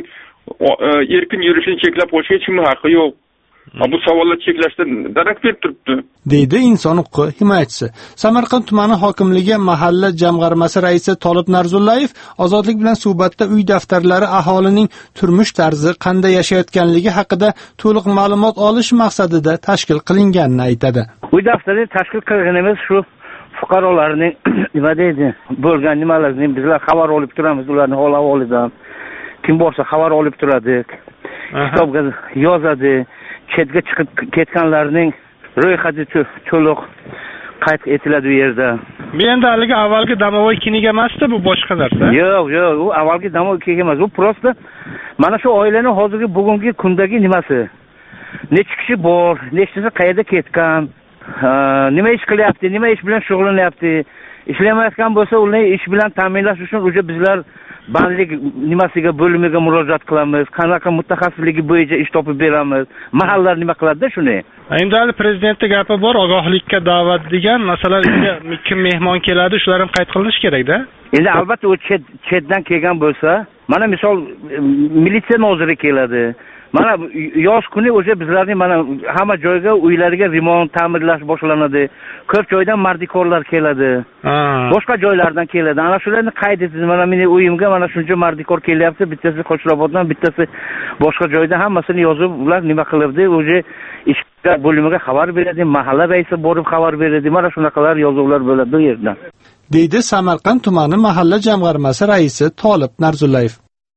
Speaker 14: erkin yurishini cheklab qo'yish hech kimning haqqi yo'q. Bu savollar cheklashdan darak berib turibdi,
Speaker 12: deydi inson huquqi himoyachisi. Samarqand tumani hokimligi mahalla jamg'armasi raisi Tolib Narzullayev Ozodlik bilan suhbatda uy daftarlari aholining turmush tarzi qanday yashayotganligi haqida to'liq ma'lumot olish maqsadida tashkil qilinganini aytadi.
Speaker 15: Uy daftarini tashkil qilganimiz shu fuqarolarning nima deydi, bo'lgan nimalarni bizlar xabar olib turamiz, ularning hol ahvolidan. Kim bo'lsa xabar olib turadi, kitobga yozadi. Chetga chiqib ketganlarning ro'yxati to'liq qayd etiladi u yerda.
Speaker 12: Bu endi haligi avvalgi domovoy kiniga emasdi, bu boshqa narsa.
Speaker 15: Yo'q, yo'q, u avvalgi domovoy kiniga emas. U prosta mana shu oilaning hozirgi bugungi kundagi nimasi. Necha kishi bor, nechtasi qayerda ketgan, nima ish qilyapti, nima ish bilan shug'ullanyapti. Ishlamayotgan bo'lsa, ularni ish bilan ta'minlash uchun o'sha bizlar bandlik nimasiga bo'limiga murojaat qilamiz, qanaqa mutaxassisligi bo'yicha ish topib beramiz. Mahallalar nima qiladi shuni?
Speaker 12: Endi hali prezidentning gapi bor, ogohlikka da'vat degan, masalan, kim mehmon keladi, shular ham qayd qilinishi kerak-da.
Speaker 15: Endi albatta u chet chetdan kelgan bo'lsa, mana misol militsiya noziri keladi, mana yoz kuni o'sha bizlarning mana hamma joyga uylariga remont, ta'mirlash boshlanadi. Ko'p joydan mardikorlar keladi. Boshqa joylardan keladi. Ana shularni qayd etdi. Mana mening uyimga mana shuncha mardikor kelyapti. Bittasi Qo'shroboddan, bittasi boshqa joydan, hammasini yozib, ular nima qilibdi? O'sha ishlar bo'limiga xabar beradi, mahalla raisi borib xabar beradi. Mana shunaqalar yozuvlar bo'ladi bu yerda.
Speaker 12: Deydi Samarqand tumani mahalla jamg'armasi raisi Tolib Narzullayev.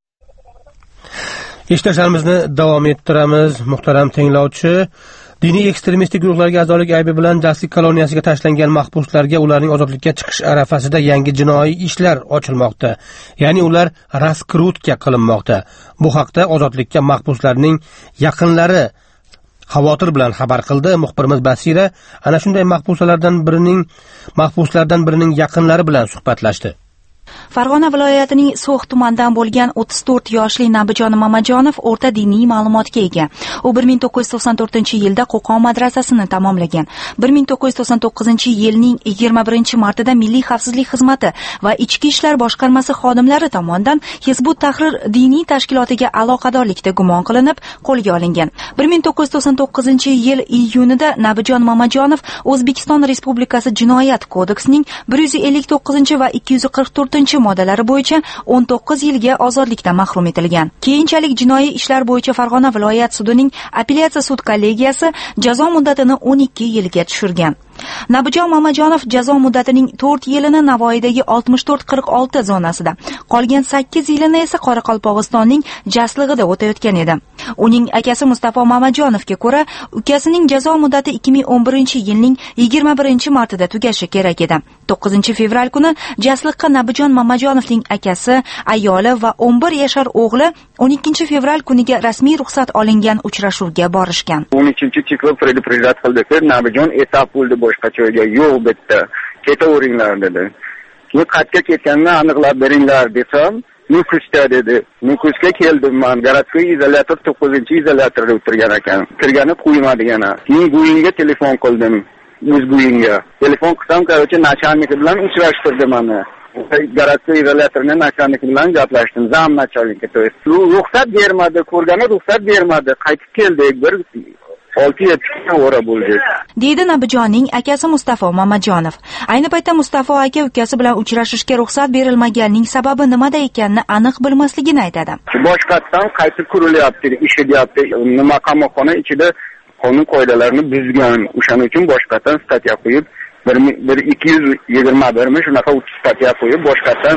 Speaker 1: Eshitishlarimizni davom ettiramiz. Muhtaram tinglovchi, diniy ekstremistik guruhlarga a'zolik aybi bilan jaslik koloniyasiga tashlangan mahbuslarga ularning ozodlikka chiqish arafasida yangi jinoiy ishlar ochilmoqda. Ya'ni ular raskrutka qilinmoqda. Bu haqda ozodlikka mahbuslarning yaqinlari xavotir bilan xabar qildi. Muxbirimiz Basira ana shunday mahbuslardan birining mahbuslardan birining yaqinlari bilan suhbatlashdi.
Speaker 16: Farg'ona viloyatining So'x tumanidan bo'lgan o'ttiz to'rt yoshli Nabijon Mamajonov o'rta diniy ma'lumotga ega. U bir ming to'qqiz yuz to'qson to'rtinchi yilda Qo'qon madrasasini tamomlagan. bir ming to'qqiz yuz to'qson to'qqizinchi yilning yigirma birinchi martida Milliy xavfsizlik xizmati va Ichki ishlar boshqarmasi xodimlari tomonidan Hizbut Tahrir diniy tashkilotiga aloqadorlikda gumon qilinib qo'lga olingan. bir ming to'qqiz yuz to'qson to'qqizinchi yil iyunida Nabijon Mamajonov O'zbekiston Respublikasi Jinoyat kodeksining bir yuz ellik to'qqizinchi va ikki yuz qirq to'rtinchi moddalari bo'yicha o'n to'qqiz yilga ozodlikdan mahrum etilgan. Keyinchalik jinoiy ishlar bo'yicha Farg'ona viloyat sudining apellyatsiya sud kollegiyasi jazo muddatini o'n ikki yilga tushirgan. Nabijon Mamajonov jazo muddatining to'rt yilini Navoiydagi oltmish to'rt qirq olti zonasida, qolgan sakkiz yilini esa Qoraqalpog'istonning Jaslig'ida o'tayotgan edi. Uning akasi Mustafa Mamajonovga ko'ra, ukasining jazo muddati ikki ming o'n birinchi yilning yigirma birinchi martida tugashi kerak edi. to'qqizinchi fevral kuni Jasliqqa Nabijon Mamajonovning akasi, ayoli va o'n bir yashar o'g'li o'n ikkinchi fevral kuniga rasmiy ruxsat olingan uchrashuvga borishgan.
Speaker 17: o'n uchinchi chekov predupredat qildi. Nabijon etap bo'ldi, boshqa joyga yo'q bitta. Ketaveringlar dedi. Keyin qayerga ketganini aniqlab beringlar desam, Nukusda dedi. Nukusga keldim men. Garatkoy izolyator to'qqizinchi izolyatorda o'tirgan ekan. Kirgani qo'ymadigan. Keyin Guyinga telefon qildim. O'z Guyinga. Telefon qilsam, qarochi nachalniki bilan uchrashtirdi meni. Garatkoy izolyatorni nachalniki bilan gaplashdim. Zam nachalniki. Ruxsat bermadi, ko'rgani ruxsat bermadi. Qaytib keldik. Bir olti yetti ora bo'ldi.
Speaker 16: Deydi Nabijonning akasi Mustafa Mamajonov. Ayni paytda Mustafa aka ukasi bilan uchrashishga ruxsat berilmaganining sababi nimada ekanini aniq bilmasligini aytadi.
Speaker 17: Boshqatdan qaytib qurilyapti, ishi deyapti. Nima qamoqxona ichida qonun qoidalarini buzgan. O'shaning uchun boshqatdan statya qo'yib, bir ikki yuz yigirma birmi shunaqa statya qo'yib boshqatdan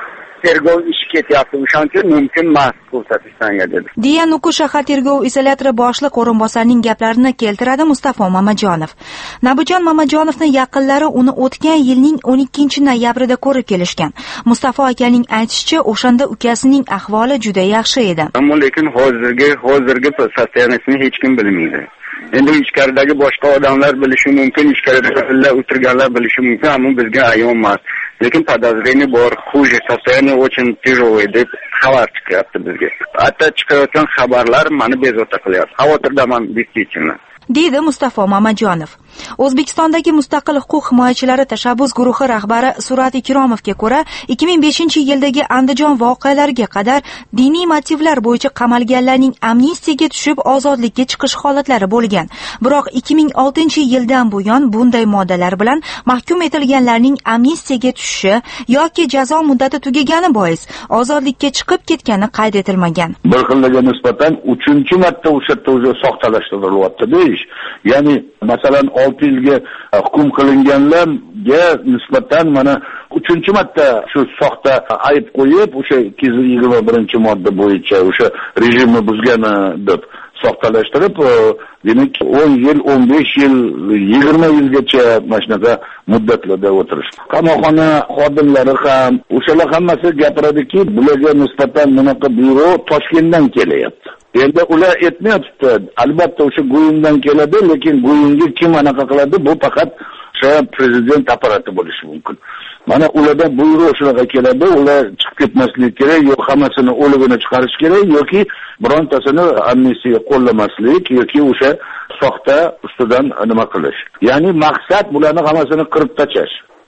Speaker 17: tergov ishi ketyapti. O'shaning uchun mumkin emas ko'rsatishga dedi.
Speaker 16: Deya Nukus shahar tergov izolyatori boshliq o'rinbosarining gaplarini keltiradi Mustafa Mamajonov. Nabijon Mamajonovni yaqinlari uni o'tgan yilning o'n ikkinchi noyabrida ko'rib kelishgan. Mustafa akaning aytishicha, o'shanda ukasining ahvoli juda yaxshi edi.
Speaker 17: Ammo lekin hozirgi hozirgi sosteniyasini hech kim bilmaydi. Endi ichkaridagi boshqa odamlar bilishi mumkin, ichkarida o'tirganlar bilishi mumkin, ammo bizga ayon emas. Lekin podozrение bor, хуже состояние очень тяжелое deb xabar chiqyapti bizga. Hatto chiqayotgan xabarlar meni bezovta qilyapti. Xavotirdaman действительно.
Speaker 16: Deydi Mustafa Mamajonov. O'zbekistondagi mustaqil huquq himoyachilari tashabbus guruhi rahbari Surat Ikromovga ko'ra, ikki ming beshinchi yildagi Andijon voqealariga qadar diniy motivlar bo'yicha qamalganlarning amnistiyaga tushib ozodlikka chiqish holatlari bo'lgan. Biroq ikki ming oltinchi yildan buyon bunday moddalar bilan mahkum etilganlarning amnistiyaga tushishi yoki jazo muddati tugagani bois ozodlikka chiqib ketgani qayd etilmagan.
Speaker 4: Bir xillarga nisbatan uchinchi marta o'sha yerda soxtalashtiryapti. Ya'ni masalan olti yilga hukm qilinganlarga nisbatan mana uchinchi marta shu soxta ayb qo'yib, o'sha ikki yuz yigirma birinchi modda bo'yicha o'sha rejimni buzgani deb soxtalashtirib, demak o'n yil, o'n besh yil, yigirma yilgacha mana shunaqa muddatlarda o'tirish. Qamoqxona xodimlari ham o'shalar hammasi gapiradiki, bularga nisbatan bunaqa byuro Toshkentdan kelyapti. Endi ular aytmayapti, albatta o'sha Guyindan keladi, lekin Guyinga kim anaqa qiladi, bu faqat o'sha prezident apparati bo'lishi mumkin. Mana ulardan buyruq shunaqa keladi, ular chiqib ketmaslik kerak, yo'q hammasini o'ligini chiqarish kerak yoki birontasini amnistiya qo'llamaslik yoki o'sha soxta ustidan nima qilish. Ya'ni maqsad bularni hammasini qirib tashlash.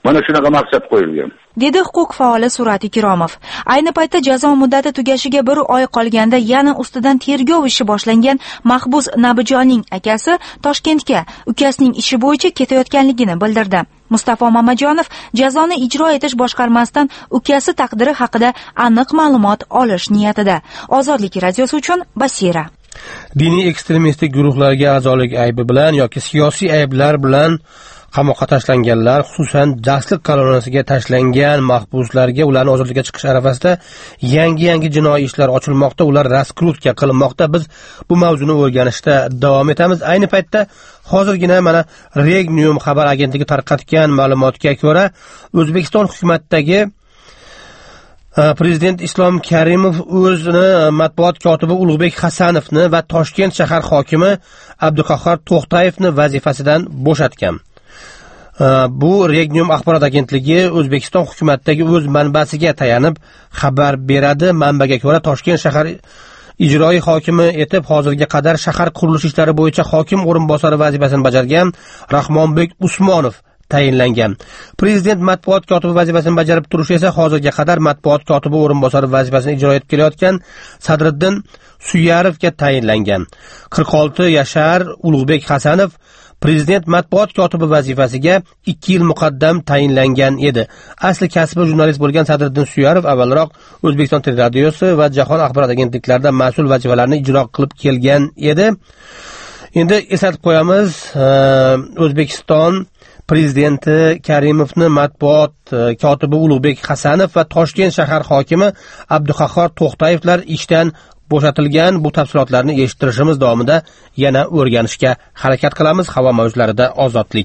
Speaker 4: mana shunaqa maqsad qo'yilgan,
Speaker 16: dedi huquq faoli Surat Ikromov. Ayni paytda jazo muddati tugashiga bir oy qolganda yana ustidan tergov ishi boshlangan mahbus Nabijonning akasi Toshkentga ukasining ishi bo'yicha ketayotganligini bildirdi. Mustafa Mamajonov jazoni ijro etish boshqarmasidan ukasi taqdiri haqida aniq ma'lumot olish niyatida. Ozodlik radiosi uchun Basira.
Speaker 1: Diniy ekstremistik guruhlarga a'zolik aybi bilan yoki siyosiy ayblar bilan qamoqqa tashlanganlar, xususan jasliq koloniyasiga tashlangan mahbuslarga ularni ozodlikka chiqish arafasida yangi-yangi jinoiy ishlar ochilmoqda, ular raskrutka qilinmoqda. Biz bu mavzuni o'rganishda davom etamiz. Ayni paytda hozirgina mana Regnum xabar agentligi tarqatgan ma'lumotga ko'ra, O'zbekiston hukumatidagi Prezident Islom Karimov o'zini matbuot kotibi Ulug'bek Hasanovni va Toshkent shahar hokimi Abduqahhor To'xtayevni vazifasidan bo'shatgan. Bu Regnum axborot agentligi O'zbekiston hukumatidagi o'z manbasiga tayanib xabar beradi. Manbaga ko'ra, Toshkent shahar ijroiy hokimi etib hozirga qadar shahar qurilish ishlari bo'yicha hokim o'rinbosari vazifasini bajargan Rahmonbek Usmonov tayinlangan. Prezident matbuot kotibi vazifasini bajarib turishi esa hozirga qadar matbuot kotibi o'rinbosari vazifasini ijro etib kelayotgan Sadriddin Suyarovga tayinlangan. qirq olti yashar Ulug'bek Hasanov Prezident matbuot kotibi vazifasiga ikki yil muqaddam tayinlangan edi. Asli kasbi jurnalist bo'lgan Sadriddin Suyarov avvalroq O'zbekiston teleradiosi va Jahon axborot agentliklarida mas'ul vazifalarni ijro qilib kelgan edi. Endi eslatib qo'yamiz, O'zbekiston Prezidenti Karimovni matbuot kotibi Ulug'bek Hasanov va Toshkent shahar hokimi Abduqahhor To'xtayevlar ishdan bo'shatilgan. Bu tafsilotlarni eshittirishimiz davomida yana o'rganishga harakat qilamiz. Havo mavjlarida ozodlik.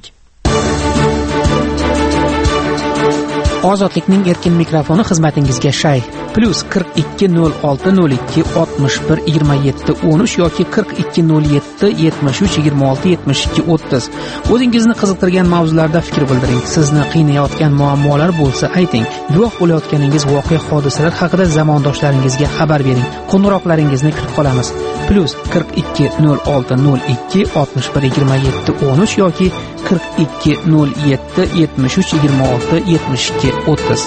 Speaker 5: Ozodlikning erkin mikrofoni xizmatingizga shay. Plus qirq ikki nol olti nol ikki oltmish bir yigirma yetti o'n uch yoki qirq ikki nol yetti yetmish uch yigirma olti yetmish ikki o'ttiz. O'zingizni qiziqtirgan mavzularda fikr bildiring. Sizni qiynayotgan muammolar bo'lsa ayting. Guvoh bo'layotganingiz voqea hodisalar haqida zamondoshlaringizga xabar bering. Qo'ng'iroqlaringizni kutib qolamiz. Plus qirq ikki nol olti nol ikki oltmish bir yigirma yetti o'n uch yoki qirq ikki nol yetti yetmish uch yigirma olti yetmish ikki o'ttiz.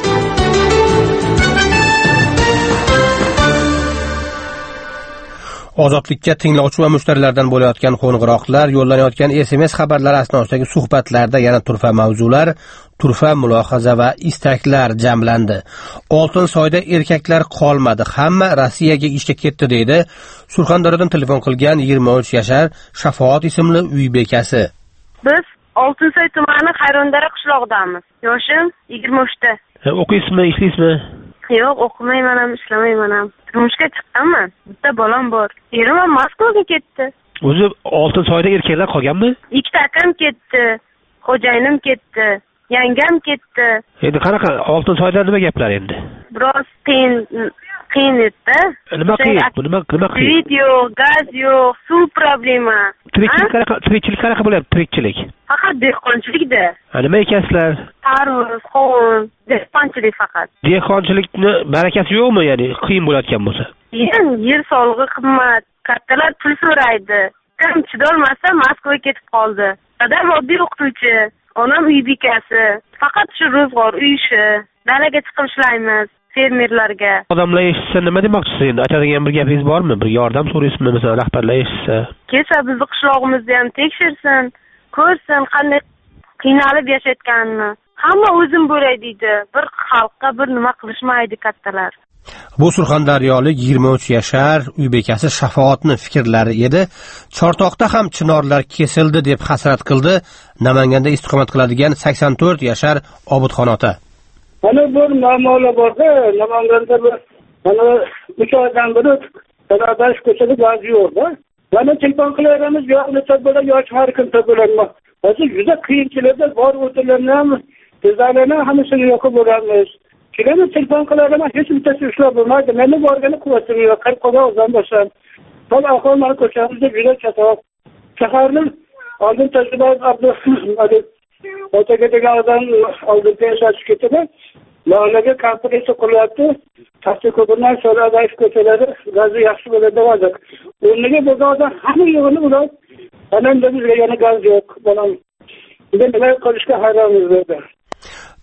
Speaker 1: Ozodlikka tinglovchi va mushtarlardan bo'layotgan qo'ng'iroqlar, yo'llanayotgan S M S xabarlari asnosidagi suhbatlarda yana turfa mavzular, turfa mulohaza va istaklar jamlandi. Oltinsoyda erkaklar qolmadi, hamma Rossiyaga ishga ketdi deydi Surxondaryodan telefon qilgan yigirma uch yashar Shafoat ismli uy bekasi.
Speaker 18: Biz Oltinsoy tumani Hayrondara qishlog'idamiz. Yoshim yigirma uchta.
Speaker 1: O'qiysizmi, ishlaysizmi?
Speaker 18: Yo'q, o'qimayman ham, ishlamayman ham. Turmushga chiqqanman. Bitta bolam bor. Erim ham Moskvaga ketdi.
Speaker 1: O'zi Oltinsoyda erkaklar qolganmi?
Speaker 18: Ikkita akam ketdi. Xo'jayinim ketdi. Yangam ketdi.
Speaker 1: Endi qanaqa Oltinsoyda nima gaplar endi?
Speaker 18: Biroz qiyin qiyin edi.
Speaker 1: Nima qiyin? Nima nima qiyin?
Speaker 18: Video, gaz yo'q, suv problema.
Speaker 1: Tirikchilik qanaqa, tirikchilik qanaqa bo'lyapti, tirikchilik?
Speaker 18: Faqat dehqonchilikda.
Speaker 1: Nima ekasizlar?
Speaker 18: Tarvuz, qovun, dehqonchilik faqat.
Speaker 1: Dehqonchilikni barakasi yo'qmi, ya'ni qiyin bo'layotgan bo'lsa?
Speaker 18: Yani yer solig'i qimmat, kattalar pul so'raydi. Kim chidolmasa Moskvaga ketib qoldi. Dadam oddiy o'qituvchi, onam uy bekasi. Faqat shu ro'zg'or, uy ishi. Dalaga chiqib ishlaymiz. Fermerlarga.
Speaker 1: Odamlar eshitsa nima demoqchisiz endi? Aytadigan bir gapingiz bormi? Bir yordam so'raysizmi, masalan, rahbarlar eshitsa?
Speaker 18: Kelsa bizni qishlog'imizni ham tekshirsin, ko'rsin qanday qiynalib yashayotganini. Hamma o'zim bo'lay deydi. Bir xalqqa bir nima qilishmaydi kattalar.
Speaker 1: Bu surxondaryolik yigirma uch yashar uy bekasi Shafoatning fikrlari edi. Chortoqda ham chinorlar kesildi deb hasrat qildi Namanganda istiqomat qiladigan sakson to'rt yashar Obidxon ota.
Speaker 19: Mana bir muammolar borda, Namanganda bir mana uch oydan beri Saradash ko'chada gaz yo'qda. Mana telefon qilaveramiz, yo'qni tadbirlar yoki har kun tadbirlar. Hozir juda qiyinchilikda bor o'tirlarni ham, tezlarni hammasini yoqib bo'lamiz. Keyin telefon qilaveramiz, hech bittasi ushlab bo'lmaydi. Meni borgani quvvatim yo'q, qirq qog'ozdan boshlab. Bol ahvol ko'chamizda juda chatoq. Shaharning oldin tajriba Abdullayev Otaga degan odam oldin pensiyaga ketdi. Lolaga kompleks qilyapti. Taxti ko'pirdan Saradash ko'chalari gazi yaxshi bo'ladi hozir. O'rniga bo'lganda hamma yo'g'ini ular ananda bizga yana gaz yo'q. Bolam. Endi nima qilishga hayronmiz dedi.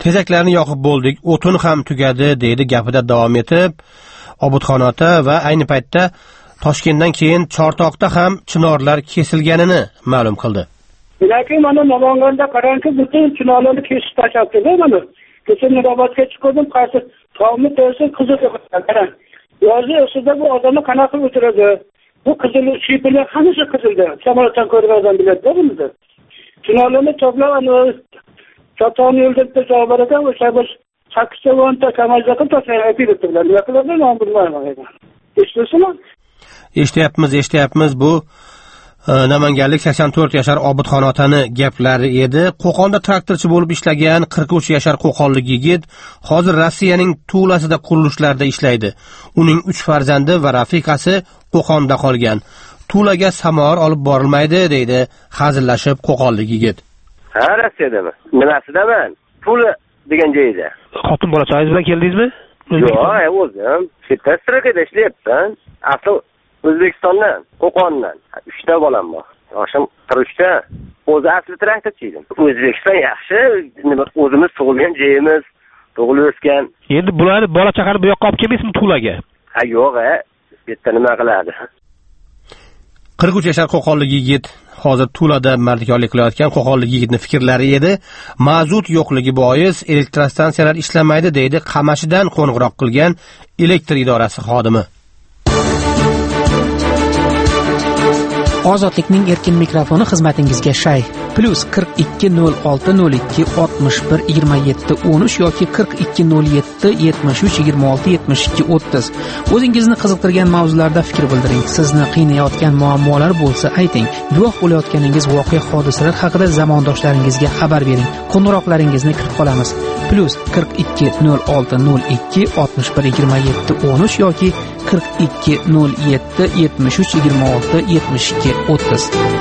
Speaker 1: tezaklarni yoqib bo'ldik, o'tin ham tugadi, deydi gapida davom etib Obidxon ota va ayni paytda Toshkentdan keyin Chortoqda ham chinorlar kesilganini ma'lum qildi.
Speaker 19: Lekin mana Namanganda qarangki, butun chinorlarni kesib tashlabdi mana. Kecha Nurobodga chiqdim, qaysi tog'ni tersa qizil qarang. Yozi ustida bu odamni qanaqa o'tiradi? Bu qizil shiplar hammasi qizilda. Samolyotdan ko'rgan odam biladi buni. Chinorlarni to'plab Chatoq yo'lda javob ekan, o'sha bir sakkizta o'nta kamalga tashlab beribdilar. Nima qiladi, men bilmayman. Eshitdingizmi?
Speaker 1: Eshityapmiz, eshityapmiz. Bu namanganlik sakson to'rt yashar Obidxon otani gaplari edi. Qo'qonda traktorchi bo'lib ishlagan qirq uch yashar qo'qonlik yigit hozir Rossiyaning Tulasida qurilishlarda ishlaydi. Uning uch farzandi va rafiqasi Qo'qonda qolgan. Tulaga samor olib borilmaydi, deydi hazillashib qo'qonlik yigit.
Speaker 20: Ha, Rossiyadami? Nimasidaman? Tula degan joyda.
Speaker 1: Xotin bola chayingiz bilan keldingizmi?
Speaker 20: Yo'q, o'zim chetda strakada ishlayapman. Asl O'zbekistondan, Qo'qondan uchta bolam bor. Yoshim qirq uchta. O'zi asli traktorchi edim. O'zbekiston yaxshi, nima o'zimiz tug'ilgan joyimiz, tug'ilib o'sgan.
Speaker 1: Endi bularni bola chaqani bu yoqqa olib kelmaysizmi Tulaga?
Speaker 20: Ha, yo'q, a. Bu yerda nima qiladi?
Speaker 1: qirq uch yashar qo'qonlik yigit hozir Tulada mardikorlik qilayotgan qo'qonlik yigitning fikrlari edi. Mazut yo'qligi bois elektrostansiyalar ishlamaydi, deydi Qamashidan qo'ng'iroq qilgan elektr idorasi xodimi.
Speaker 5: Ozodlikning erkin mikrofoni xizmatingizga shay. Plus qirq ikki nol olti nol ikki oltmish bir yigirma yetti o'n uch yoki qirq ikki nol yetti yetmish uch yigirma olti yetmish ikki o'ttiz. O'zingizni qiziqtirgan mavzularda fikr bildiring. Sizni qiynayotgan muammolar bo'lsa ayting. Guvoh bo'layotganingiz voqea hodisalar haqida zamondoshlaringizga xabar bering. Qo'ng'iroqlaringizni kutib qolamiz. Plus qirq ikki nol olti nol ikki oltmish bir yigirma yetti o'n uch yoki qirq ikki nol yetti yetmish uch yigirma olti yetmish ikki o'ttiz.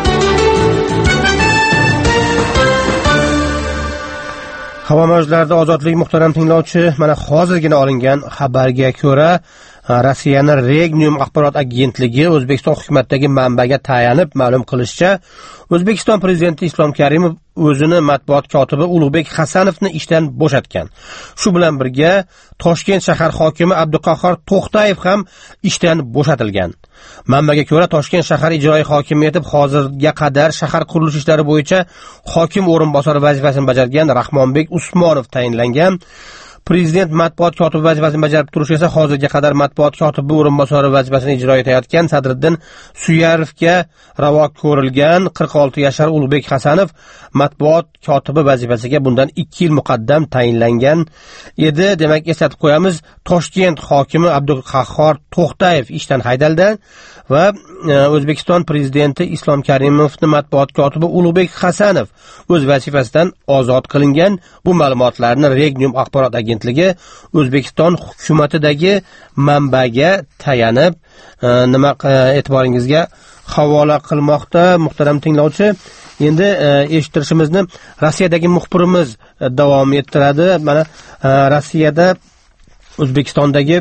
Speaker 1: Havo mavjlarida ozodlik muhtaram tinglovchi, mana hozirgina olingan xabarga ko'ra Rossiyaning Regnum axborot agentligi O'zbekiston hukumatidagi manbaga tayanib ma'lum qilishicha, O'zbekiston prezidenti Islom Karimov o'zini matbuot kotibi Ulug'bek Hasanovni ishdan bo'shatgan. Shu bilan birga Toshkent shahar hokimi Abduqahhor To'xtayev ham ishdan bo'shatilgan. Manbaga ko'ra, Toshkent shahar ijroiy hokimiyati hozirga qadar shahar qurilish ishlari bo'yicha hokim o'rinbosari vazifasini bajargan Rahmonbek Usmonov tayinlangan. Prezident matbuot kotibi vazifasini bajarib turish esa hozirga qadar matbuot kotibi o'rinbosari vazifasini ijro etayotgan Sadriddin Suyarovga ravo ko'rilgan. qirq olti yashar Ulug'bek Hasanov matbuot kotibi vazifasiga bundan ikki yil muqaddam tayinlangan edi. Demak, eslatib qo'yamiz, Toshkent hokimi Abduqahhor To'xtayev ishdan haydaldi va O'zbekiston prezidenti Islom Karimovning matbuot kotibi Ulug'bek Hasanov o'z vazifasidan ozod qilingan. Bu ma'lumotlarni Regnum axborot agentligi O'zbekiston hukumatidagi manbaga tayanib nima e'tiboringizga havola qilmoqda. Muhtaram tinglovchi, endi eshittirishimizni Rossiyadagi muxbirimiz davom ettiradi. Mana Rossiyada O'zbekistondagi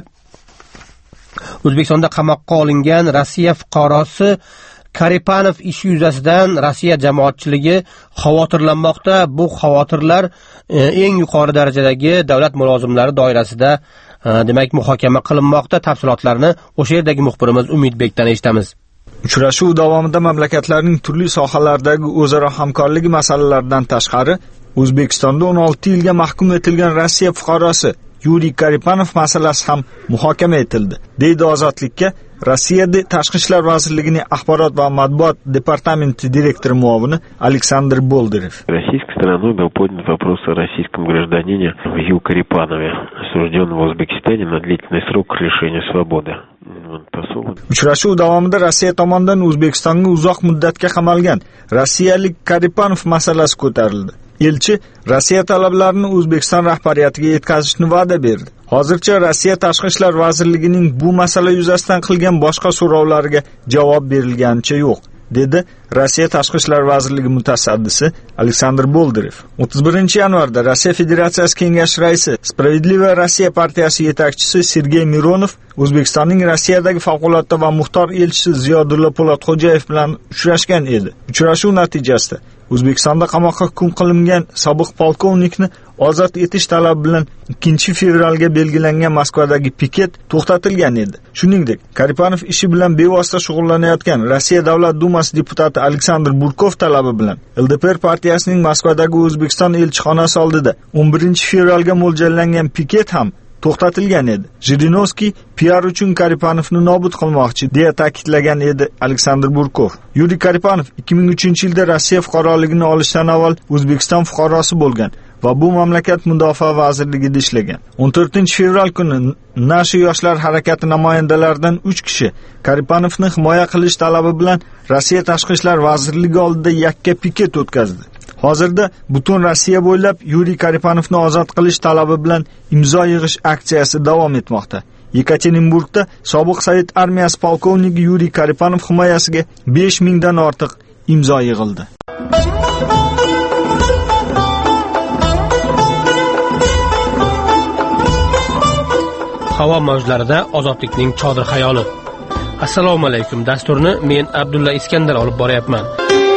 Speaker 1: O'zbekistonda qamoqqa olingan Rossiya fuqarosi Karipanov ishi yuzasidan Rossiya jamoatchiligi xavotirlanmoqda. Bu xavotirlar eng yuqori darajadagi davlat mulozimlari doirasida demak muhokama qilinmoqda. Tafsilotlarni o'sha yerdagi muxbirimiz Umidbekdan eshitamiz.
Speaker 21: Uchrashuv davomida mamlakatlarning turli sohalardagi o'zaro hamkorligi masalalaridan tashqari O'zbekistonda o'n olti yilga mahkum etilgan Rossiya fuqarosi Yuriy Karipanov masalasi ham muhokama etildi, deydi Ozodlikka Rossiyada Tashqi ishlar vazirligining axborot va matbuot departamenti direktori muovini Aleksandr Bolderev.
Speaker 22: Российской стороной был поднят вопрос о российском гражданине Ю Карипанове, осужденном в Узбекистане на длительный срок лишения свободы.
Speaker 21: Uchrashuv davomida Rossiya tomonidan O'zbekistonga uzoq muddatga qamalgan rossiyalik Karipanov masalasi ko'tarildi. Elchi Rossiya talablarini O'zbekiston rahbariyatiga yetkazishni va'da berdi. Hozircha Rossiya Tashqi ishlar vazirligining bu masala yuzasidan qilgan boshqa so'rovlarga javob berilganicha yo'q, dedi Rossiya Tashqi ishlar vazirligi mutasaddisi Aleksandr Boldirev. o'ttiz birinchi yanvarda Rossiya Federatsiyasi Kengashi raisi, Spravedliva Rossiya partiyasi yetakchisi Sergey Mironov O'zbekistonning Rossiyadagi favqulodda va muxtor elchisi Ziyodulla Po'latxo'jayev bilan uchrashgan edi. Uchrashuv natijasida O'zbekistonda qamoqqa hukm qilingan sobiq polkovnikni ozod etish talabi bilan ikkinchi fevralga belgilangan Moskvadagi piket to'xtatilgan edi. Shuningdek, Karipanov ishi bilan bevosita shug'ullanayotgan Rossiya Davlat dumasi deputati Aleksandr Burkov talabi bilan L D P R partiyasining Moskvadagi O'zbekiston elchixonasi oldida o'n birinchi fevralga mo'ljallangan piket ham to'xtatilgan edi. Jirinovskiy P R uchun Karipanovni nobud qilmoqchi deya ta'kidlagan edi Aleksandr Burkov. Yuriy Karipanov ikki ming uchinchi yilda Rossiya fuqaroligini olishdan avval O'zbekiston fuqarosi bo'lgan va bu mamlakat mudofaa vazirligida ishlagan. o'n to'rtinchi fevral kuni Nashr yoshlar harakati namoyandalaridan uch kishi Karipanovni himoya qilish talabi bilan Rossiya Tashqi ishlar vazirligi oldida yakka piket o'tkazdi. Hozirda butun Rossiya bo'ylab Yuriy Karipanovni ozod qilish talabi bilan imzo yig'ish aksiyasi davom etmoqda. Yekaterinburgda sobiq Sovet armiyasi polkovniki Yuriy Karipanov himoyasiga besh mingdan ortiq imzo yig'ildi.
Speaker 1: Havo mavjlarida ozodlikning chodir xayoli. Assalomu alaykum. Dasturni men Abdulla Iskandar olib boryapman.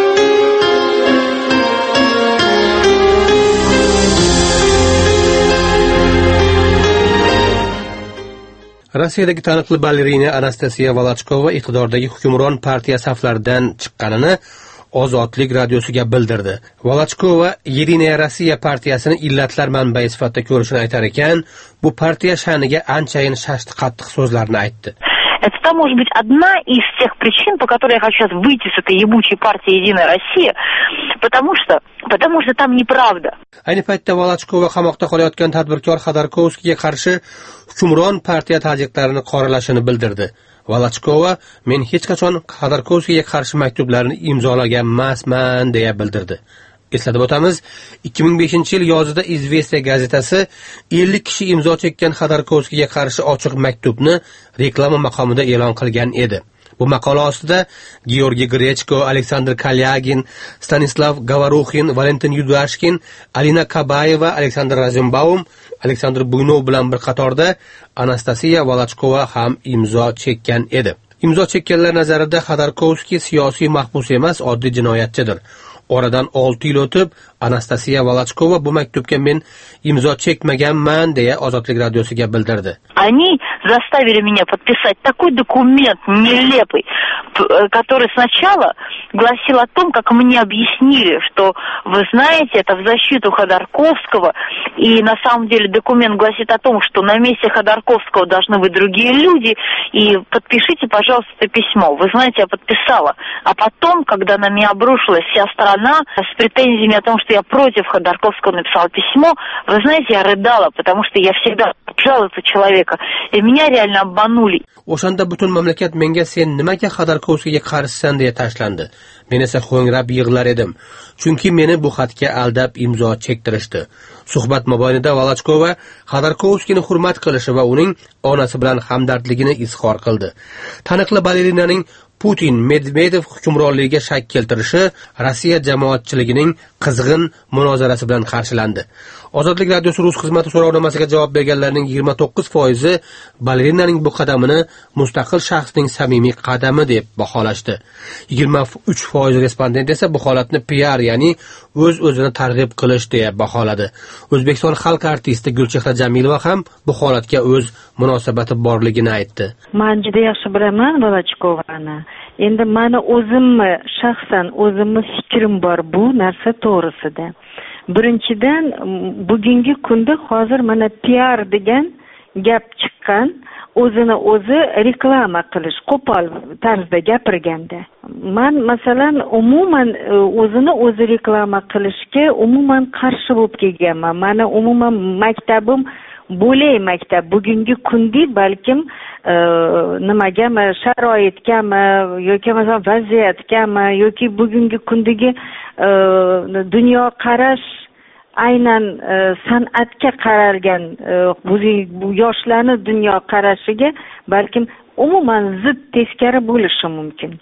Speaker 1: Rossiyadagi taniqli balerina Anastasiya Volodchkova iqtidordagi hukmron partiya saflaridan chiqqanini Ozodlik radiosiga bildirdi. Volodchkova Yedinaya Rossiya partiyasini illatlar manbai sifatida ko'rishini aytar ekan, bu partiya sha'niga anchayin shashti qattiq so'zlarni aytdi.
Speaker 2: Это может быть одна из тех причин, по которой я хочу сейчас выйти с этой ебучей партии «Единая Россия», потому что, потому что там неправда.
Speaker 1: Ayni paytda Volodchkova qamoqda qolayotgan tadbirkor Xodorkovskiyga qarshi hukmron partiya tajiqlarini qoralashini bildirdi. Volodchkova men hech qachon Xodorkovskiyga qarshi maktublarni imzolagan emasman deya bildirdi. Eslatib o'tamiz, ikki ming beshinchi yil yozida Izvestiya gazetasi ellik kishi imzo chekkan Xodorkovskiyga qarshi ochiq maktubni reklama maqomida e'lon qilgan edi. Bu maqola ostida Georgiy Grechko, Aleksandr Kalyagin, Stanislav Gavaruxin, Valentin Yudashkin, Alina Kabayeva, Aleksandr Razumbaum, Aleksandr Buynov bilan bir qatorda Anastasiya Volodchkova ham imzo chekkan edi. Imzo chekkanlar nazarida Xodorkovskiy siyosiy mahbus emas, oddiy jinoyatchidir. Oradan olti yil o'tib, Anastasiya Volodchkova bu maktubga men imzo chekmaganman deya Ozodlik radiosiga bildirdi.
Speaker 2: Они заставили меня подписать такой документ нелепый, который сначала гласил о том, как мне объяснили, что, вы знаете, это в защиту Ходорковского, и на самом деле документ гласит о том, что на месте Ходорковского должны быть другие люди, и подпишите, пожалуйста, это письмо. Вы знаете, я подписала. А потом, когда на меня обрушилась вся страна с претензиями о том, что я против Ходорковского написала письмо, вы знаете, я рыдала, потому что я всегда обожала этого человека, и меня реально обманули.
Speaker 1: O'shanda butun mamlakat menga sen nimaga Xodorkovskiyga qarshisan deya tashlandi. Men esa xo'ngrab yig'lar edim. Chunki meni bu xatga aldab imzo chektirishdi. Suhbat mobaynida Volodchkova Xodorkovskiyni hurmat qilishi va uning onasi bilan hamdardligini izhor qildi. Taniqli balerinaning Putin Medvedev hukmronligiga shak keltirishi Rossiya jamoatchiligining qizg'in munozarasi bilan qarshilandi. Ozodlik radiosi rus xizmati so'rovnomasiga javob berganlarning yigirma to'qqiz foizi balerinaning bu qadamini mustaqil shaxsning samimiy qadami deb baholashdi. yigirma uch foiz respondent esa bu holatni P R, ya'ni o'z-o'zini targ'ib qilish deb baholadi. O'zbekiston xalq artisti Gulchehra Jamilova ham bu holatga o'z munosabati borligini aytdi.
Speaker 6: Men juda yaxshi bilaman Volodchkovani. Endi meni o'zimni shaxsan o'zimni fikrim bor bu narsa to'g'risida. Birinchidan, bugungi kunda hozir mana P R degan gap chiqqan, o'zini o'zi reklama qilish, qo'pol tarzda gapirganda. Men masalan umuman o'zini o'zi reklama qilishga umuman qarshi bo'lib kelganman. Mana umuman maktabim bo'lay maktab bugungi kundi balkim e, nimagami, sharoitgami yoki masalan vaziyatgami yoki bugungi kundagi e, dunyo qarash aynan e, san'atga qaralgan e, bu, bu yoshlarning dunyo qarashiga balkim umuman zid teskari bo'lishi mumkin.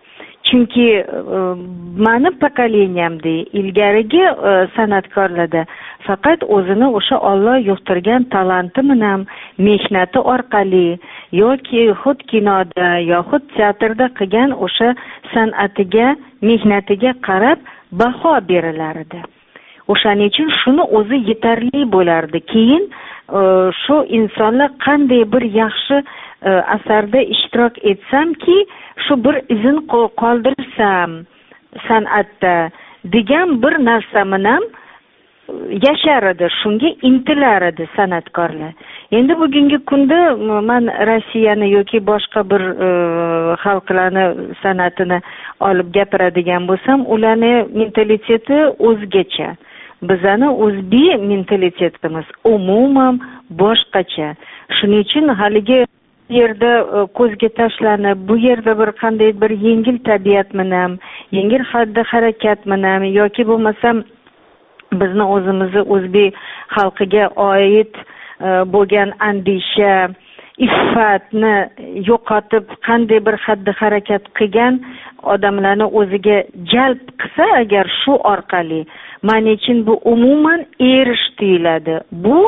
Speaker 6: chunki mani pokoleniyamda ilgarigi san'atkorlarda faqat o'zini o'sha Alloh yuqtirgan talanti bilan mehnati orqali yoki xud kinoda yoxud teatrda qilgan o'sha san'atiga mehnatiga qarab baho berilar edi. O'shaning uchun shuni o'zi yetarli bo'lardi. Keyin shu insonlar qanday bir yaxshi asarda ishtirok etsamki, shu bir izin qoldirsam san'atda degan bir narsa bilan yashar edi, shunga intilar edi san'atkorlar. Endi bugungi kunda men Rossiyani yoki boshqa bir xalqlarni san'atini olib gapiradigan bo'lsam, ularning mentaliteti o'zgacha. Bizani o'zbek mentalitetimiz umuman boshqacha. Shuning uchun haligi yerda ko'zga tashlanib, bu yerda bir qanday bir yengil tabiat bilan, yengil xatti harakat bilan yoki bo'lmasam bizni o'zimizni o'zbek xalqiga oid bo'lgan andisha, iffatni yo'qotib qanday bir xatti harakat qilgan odamlarni o'ziga jalb qilsa agar shu orqali, men uchun bu umuman erish deyiladi. Bu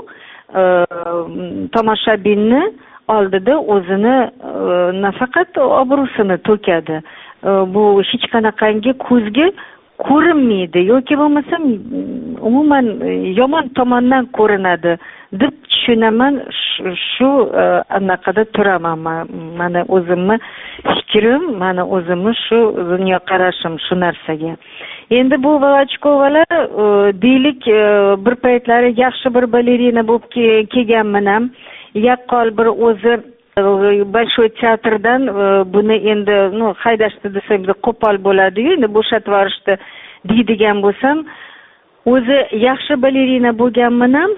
Speaker 6: tomoshabinni oldida o'zini nafaqat obro'sini to'kadi. Bu hech qanaqangi ko'zga ko'rinmaydi yoki bo'lmasam umuman yomon tomondan ko'rinadi deb tushunaman. Shu anaqada turaman. Mana o'zimni fikrim, mana o'zimni shu dunyo qarashim shu narsaga. Endi bu Volodchikovalar deylik bir paytlari yaxshi bir balerina bo'lib kelganman ham, yaqqol bir o'zi Большой teatrdan buni endi no haydashdi desam qo'pol bo'ladi-yu, endi bo'shatib yuborishdi deydigan bo'lsam, o'zi yaxshi balerina bo'lganman ham,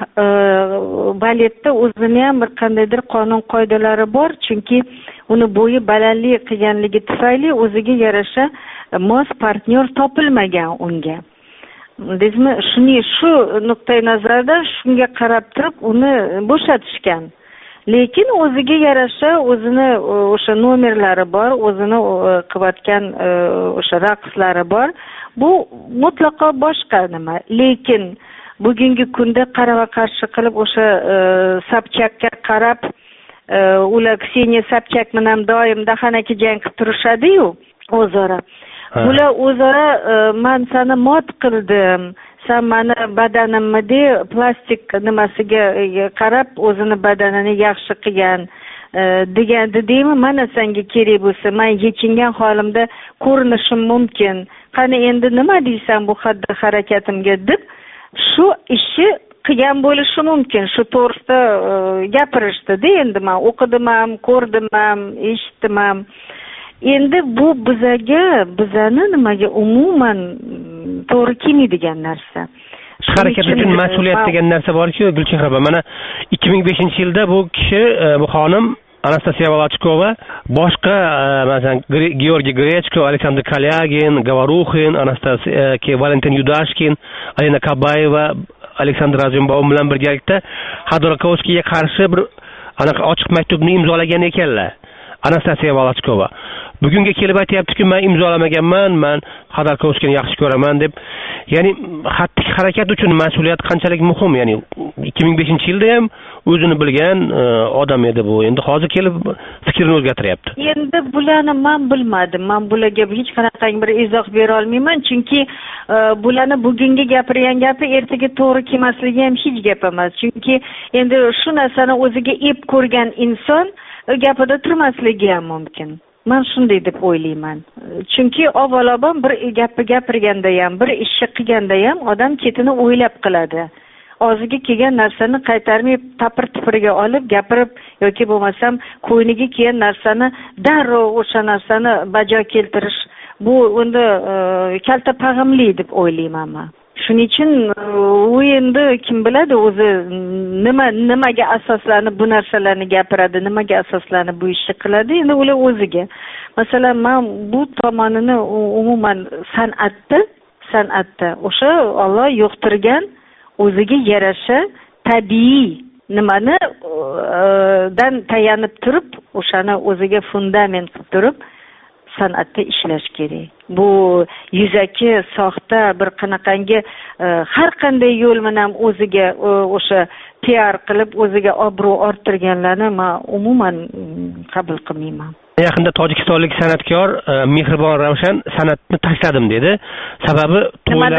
Speaker 6: baletda o'zini ham bir qandaydir qonun qoidalari bor, chunki uni bo'yi balandlik qilganligi tufayli o'ziga yarasha mos partnyor topilmagan unga. Bizmi shuni shu nuqtai nazardan shunga qarab turib uni bo'shatishgan. Lekin o'ziga yarasha o'zini o'sha nomerlari bor, o'zini qilayotgan o'sha raqslari bor. Bu mutlaqo boshqa nima. Lekin bugungi kunda qarama qarshi qilib o'sha Sobchakka qarab, ular Kseniya Sobchak bilan doim dahanaki jang qilib turishadi-yu, o'zaro. Bular o'zaro men seni mot qildim, sen meni badanimni plastik nimasiga qarab o'zini badanini yaxshi qilgan degandi deymi, mana senga kerak bo'lsa men yechingan holimda ko'rinishim mumkin. Qani endi nima deysan bu xatti harakatimga deb shu ishni qilgan bo'lishi mumkin. Shu to'g'risida gapirishdi-da, endi men o'qidim ham, ko'rdim ham, eshitdim ham. Endi bu bizaga, bizani nimaga umuman to'g'ri kelmaydigan narsa.
Speaker 1: Harakat uchun mas'uliyat degan narsa bor-ku, Gulchehra opa. Mana ikki ming beshinchi yilda bu kishi, bu xonim Anastasiya Volodchikova boshqa, masalan, Georgiy Grechko, Aleksandr Kalyagin, Govorukhin, Anastasiya Valentin Yudashkin, Alina Kabayeva, Aleksandr Razumbaum bilan birgalikda Xodorkovskiyga qarshi bir anaqa ochiq maktubni imzolagan ekanlar. Anastasiya Volodchikova bugunga kelib aytayapti-ku, men imzolamaganman, men Xodorkovskiyni yaxshi ko'raman deb. Ya'ni xatti harakat uchun mas'uliyat qanchalik muhim, ya'ni ikki ming beshinchi yilda ham o'zini bilgan odam edi bu. Endi hozir kelib fikrini o'zgartiryapti.
Speaker 6: Endi bularni men bilmadim. Men bularga hech qanaqangi bir izoh bera olmayman, chunki bularni bugungi gapirgan gapi ertaga to'g'ri kelmasligi ham hech gap emas. Chunki endi shu narsani o'ziga ep ko'rgan inson gapida turmasligi ham mumkin. Men shunday deb o'ylayman. Chunki avvalobam bir gapni gapirganda ham, bir ishni qilganda ham odam chetini o'ylab qiladi. Og'ziga kelgan narsani qaytarmay tapir-tupiriga olib gapirib yoki bo'lmasam ko'yniga kelgan narsani darrov o'sha narsani bajo keltirish, bu endi kalta pag'imli deb o'ylayman men. Shuning uchun u endi kim biladi o'zi nima nimaga asoslanib bu narsalarni gapiradi, nimaga asoslanib bu ishni qiladi, endi ular o'ziga. Masalan, men bu tomonini umuman san'atda, san'atda o'sha Alloh yo'qtirgan o'ziga yarasha tabiiy nimani dan tayanib turib, o'shani o'ziga fundament qilib turib, san'atda ishlash kerak. Bu yuzaki soxta bir qanaqangi har qanday yo'l bilan o'ziga o'sha P R qilib o'ziga obro' orttirganlarni men umuman qabul qilmayman.
Speaker 1: Yaqinda tojikistonlik san'atkor Mehribon Ravshan san'atni tashladim dedi. Sababi to'ylar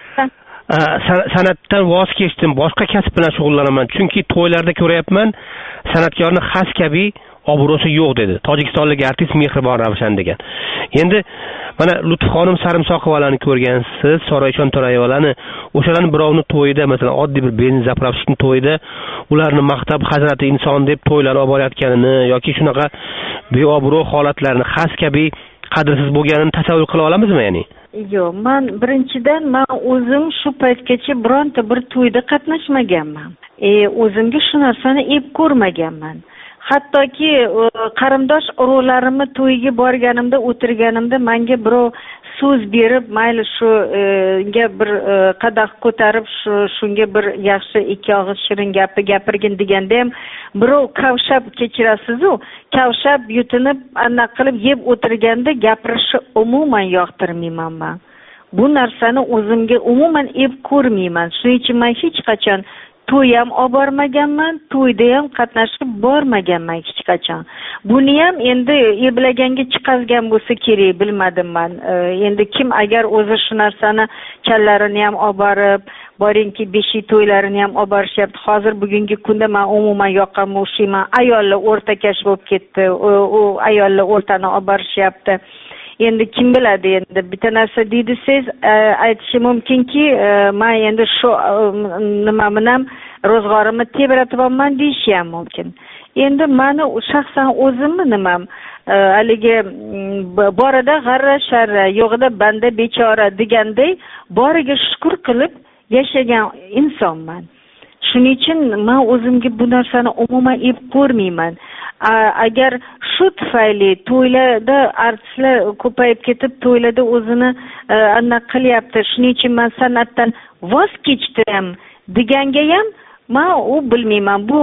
Speaker 1: san'atdan voz kechdim, boshqa kasb bilan shug'ullanaman. Chunki to'ylarda ko'ryapman, san'atkorni xas kabi obro'si yo'q dedi. Tojikistonlik artist Mehribon Ravshan degan. Endi mana Lutfxonim Sarimsoqovalarni ko'rgansiz, Soroyshon To'rayevalarni, o'shalarni birovni to'yida, masalan, oddiy bir benzin zapravщикning to'yida ularni maqtab hazrati inson deb to'ylar olib borayotganini yoki shunaqa beobro' holatlarni xas kabi qadrsiz bo'lganini tasavvur qila olamizmi, ya'ni?
Speaker 6: Yo'q, men birinchidan men o'zim shu paytgacha bironta bir to'yda qatnashmaganman. E, o'zimga shu narsani ep ko'rmaganman. Hattoki qarindosh urug'larimni to'yiga borganimda, o'tirganimda menga birov so'z berib, mayli shunga bir qadah ko'tarib, shunga bir yaxshi ikki og'iz shirin gapi gapirgin deganda ham birov kavshab kechirasiz-ku, kavshab yutinib, anaqa qilib yeb o'tirganda gapirishni umuman yoqtirmayman men. Bu narsani o'zimga umuman ep ko'rmayman. Shuning uchun men hech qachon to'y ham olib bormaganman, to'yda ham qatnashib bormaganman hech qachon. Buni ham endi eblaganga chiqazgan bo'lsa kerak, bilmadim men. Endi kim agar o'zi shu narsani challarini ham olib borib, boringki beshi to'ylarini ham olib borishyapti. Hozir bugungi kunda men umuman yoqqanman o'shayman. Ayollar o'rtakash bo'lib ketdi. U ayollar o'rtani olib borishyapti. Endi kim biladi, endi bitta narsa deydi siz aytishi mumkinki, men endi shu nima bilan ro'zg'orimni tebratib olman deyishi ham mumkin. Endi meni shaxsan o'zimni nimam haligi borida g'arra sharra, yo'g'ida banda bechora deganday boriga shukr qilib yashagan insonman. Shuning uchun men o'zimga bu narsani umuman ep ko'rmayman. Agar shu tufayli to'ylarda artistlar ko'payib ketib, to'ylarda o'zini anaqa qilyapti, shuning uchun men san'atdan voz kechdim deganga ham men u bilmayman. Bu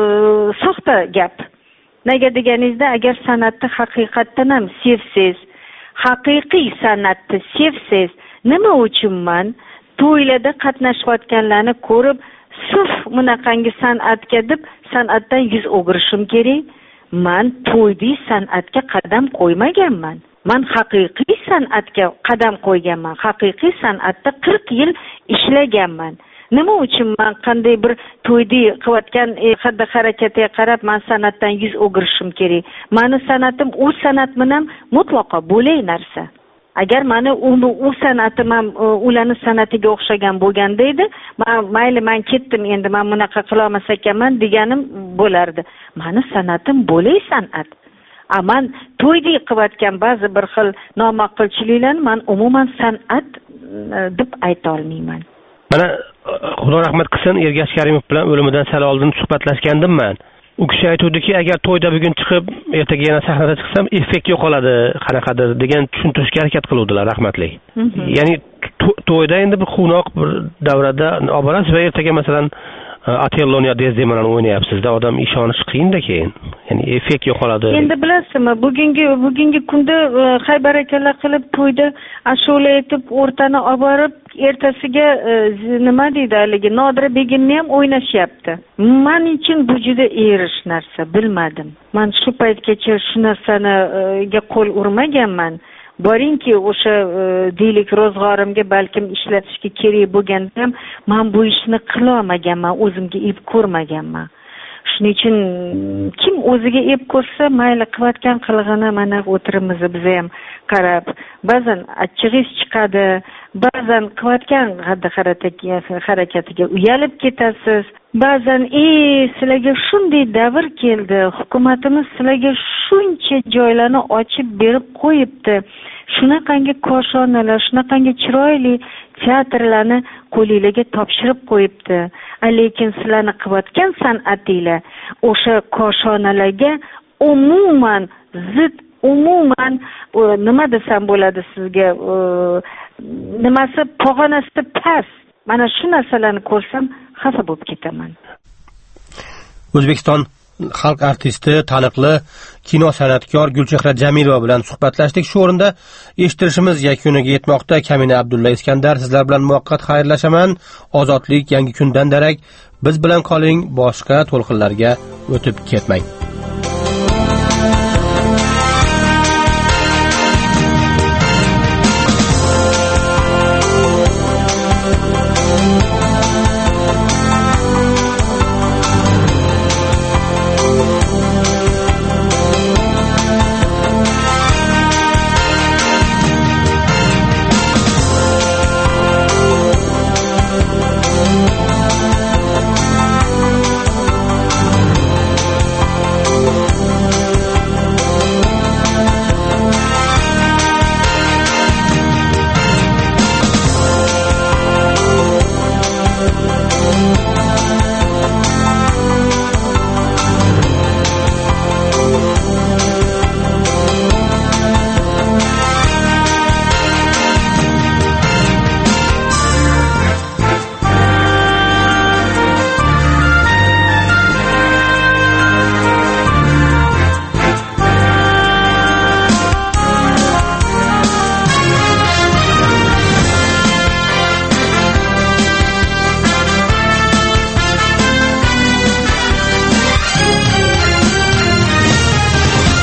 Speaker 6: soxta gap. Nega deganingizda, agar san'atni haqiqatdan ham sevsiz, haqiqiy san'atni sevsiz, nima uchun men to'ylarda qatnashayotganlarni ko'rib, suf bunaqangi san'atga deb san'atdan yuz o'girishim kerak? Men to'ydi san'atga qadam qo'ymaganman. Men haqiqiy san'atga qadam qo'yganman. Haqiqiy san'atda qirq yil ishlaganman. Nima uchun men qanday bir to'ydi qilayotgan xatti harakatiga qarab men san'atdan yuz o'girishim kerak? Meni san'atim u san'at bilan mutlaqo bo'lay narsa. Agar meni uni u san'atim ham ularning san'atiga o'xshagan bo'lganda edi, men mayli men ketdim, endi men bunaqa qila olmas ekanman deganim bo'lardi. Meni san'atim bo'lay san'at. Aman to'yda qilayotgan ba'zi bir xil nomaqulchiliklarni men umuman san'at deb ayta olmayman.
Speaker 1: Mana Xudo rahmat qilsin, Ergash Karimov bilan o'limidan sal oldin suhbatlashgandim men. U kishi aytuvdiki, agar to'yda bugun chiqib, ertaga yana sahnada chiqsam, effekt yo'qoladi, qanaqadir degan tushuntirishga harakat qiluvdilar, rahmatli. Ya'ni to'yda endi bir quvnoq bir davrada olib borasiz va ertaga masalan Otelloni yo Desdemonani o'ynayapsiz-da, odam ishonish qiyin-da keyin. Ya'ni effekt yo'qoladi.
Speaker 6: Endi bilasizmi, bugungi bugungi kunda xaybarakalar qilib to'yda ashula aytib, o'rtani olib borib, ertasiga nima deydi haligi Nodira Begimni ham o'ynashyapti. Men uchun bu juda erish narsa, bilmadim. Men shu paytgacha shu narsaniga qo'l urmaganman. Boringki o'sha deylik ro'zg'orimga balkim ishlatishga kerak bo'lganda ham men bu ishni qila olmaganman, o'zimga ep ko'rmaganman. Shuning uchun kim o'ziga ep ko'rsa, mayli qilayotgan qilig'ini mana o'tirimiz biz ham qarab, ba'zan achchig'ingiz chiqadi, ba'zan qilayotgan harakatiga uyalib ketasiz. Ba'zan ey sizlarga shunday davr keldi, hukumatimiz sizlarga shuncha joylarni ochib berib qo'yibdi. Shunaqangi koshonalar, shunaqangi chiroyli teatrlarni qo'lingizga topshirib qo'yibdi. Lekin sizlarni qilayotgan san'atinglar o'sha koshonalarga umuman zid, umuman nima desam bo'ladi sizga, nimasi pog'onasi past. Mana shu narsalarni ko'rsam xafa bo'lib ketaman.
Speaker 1: O'zbekiston xalq artisti, taniqli kino san'atkor Gulchehra Jamilova bilan suhbatlashdik. Shu o'rinda eshittirishimiz yakuniga yetmoqda. Kamina Abdulla Iskandar sizlar bilan muvaqqat xayrlashaman. Ozodlik yangi kundan darak biz bilan qoling, boshqa to'lqinlarga o'tib ketmang.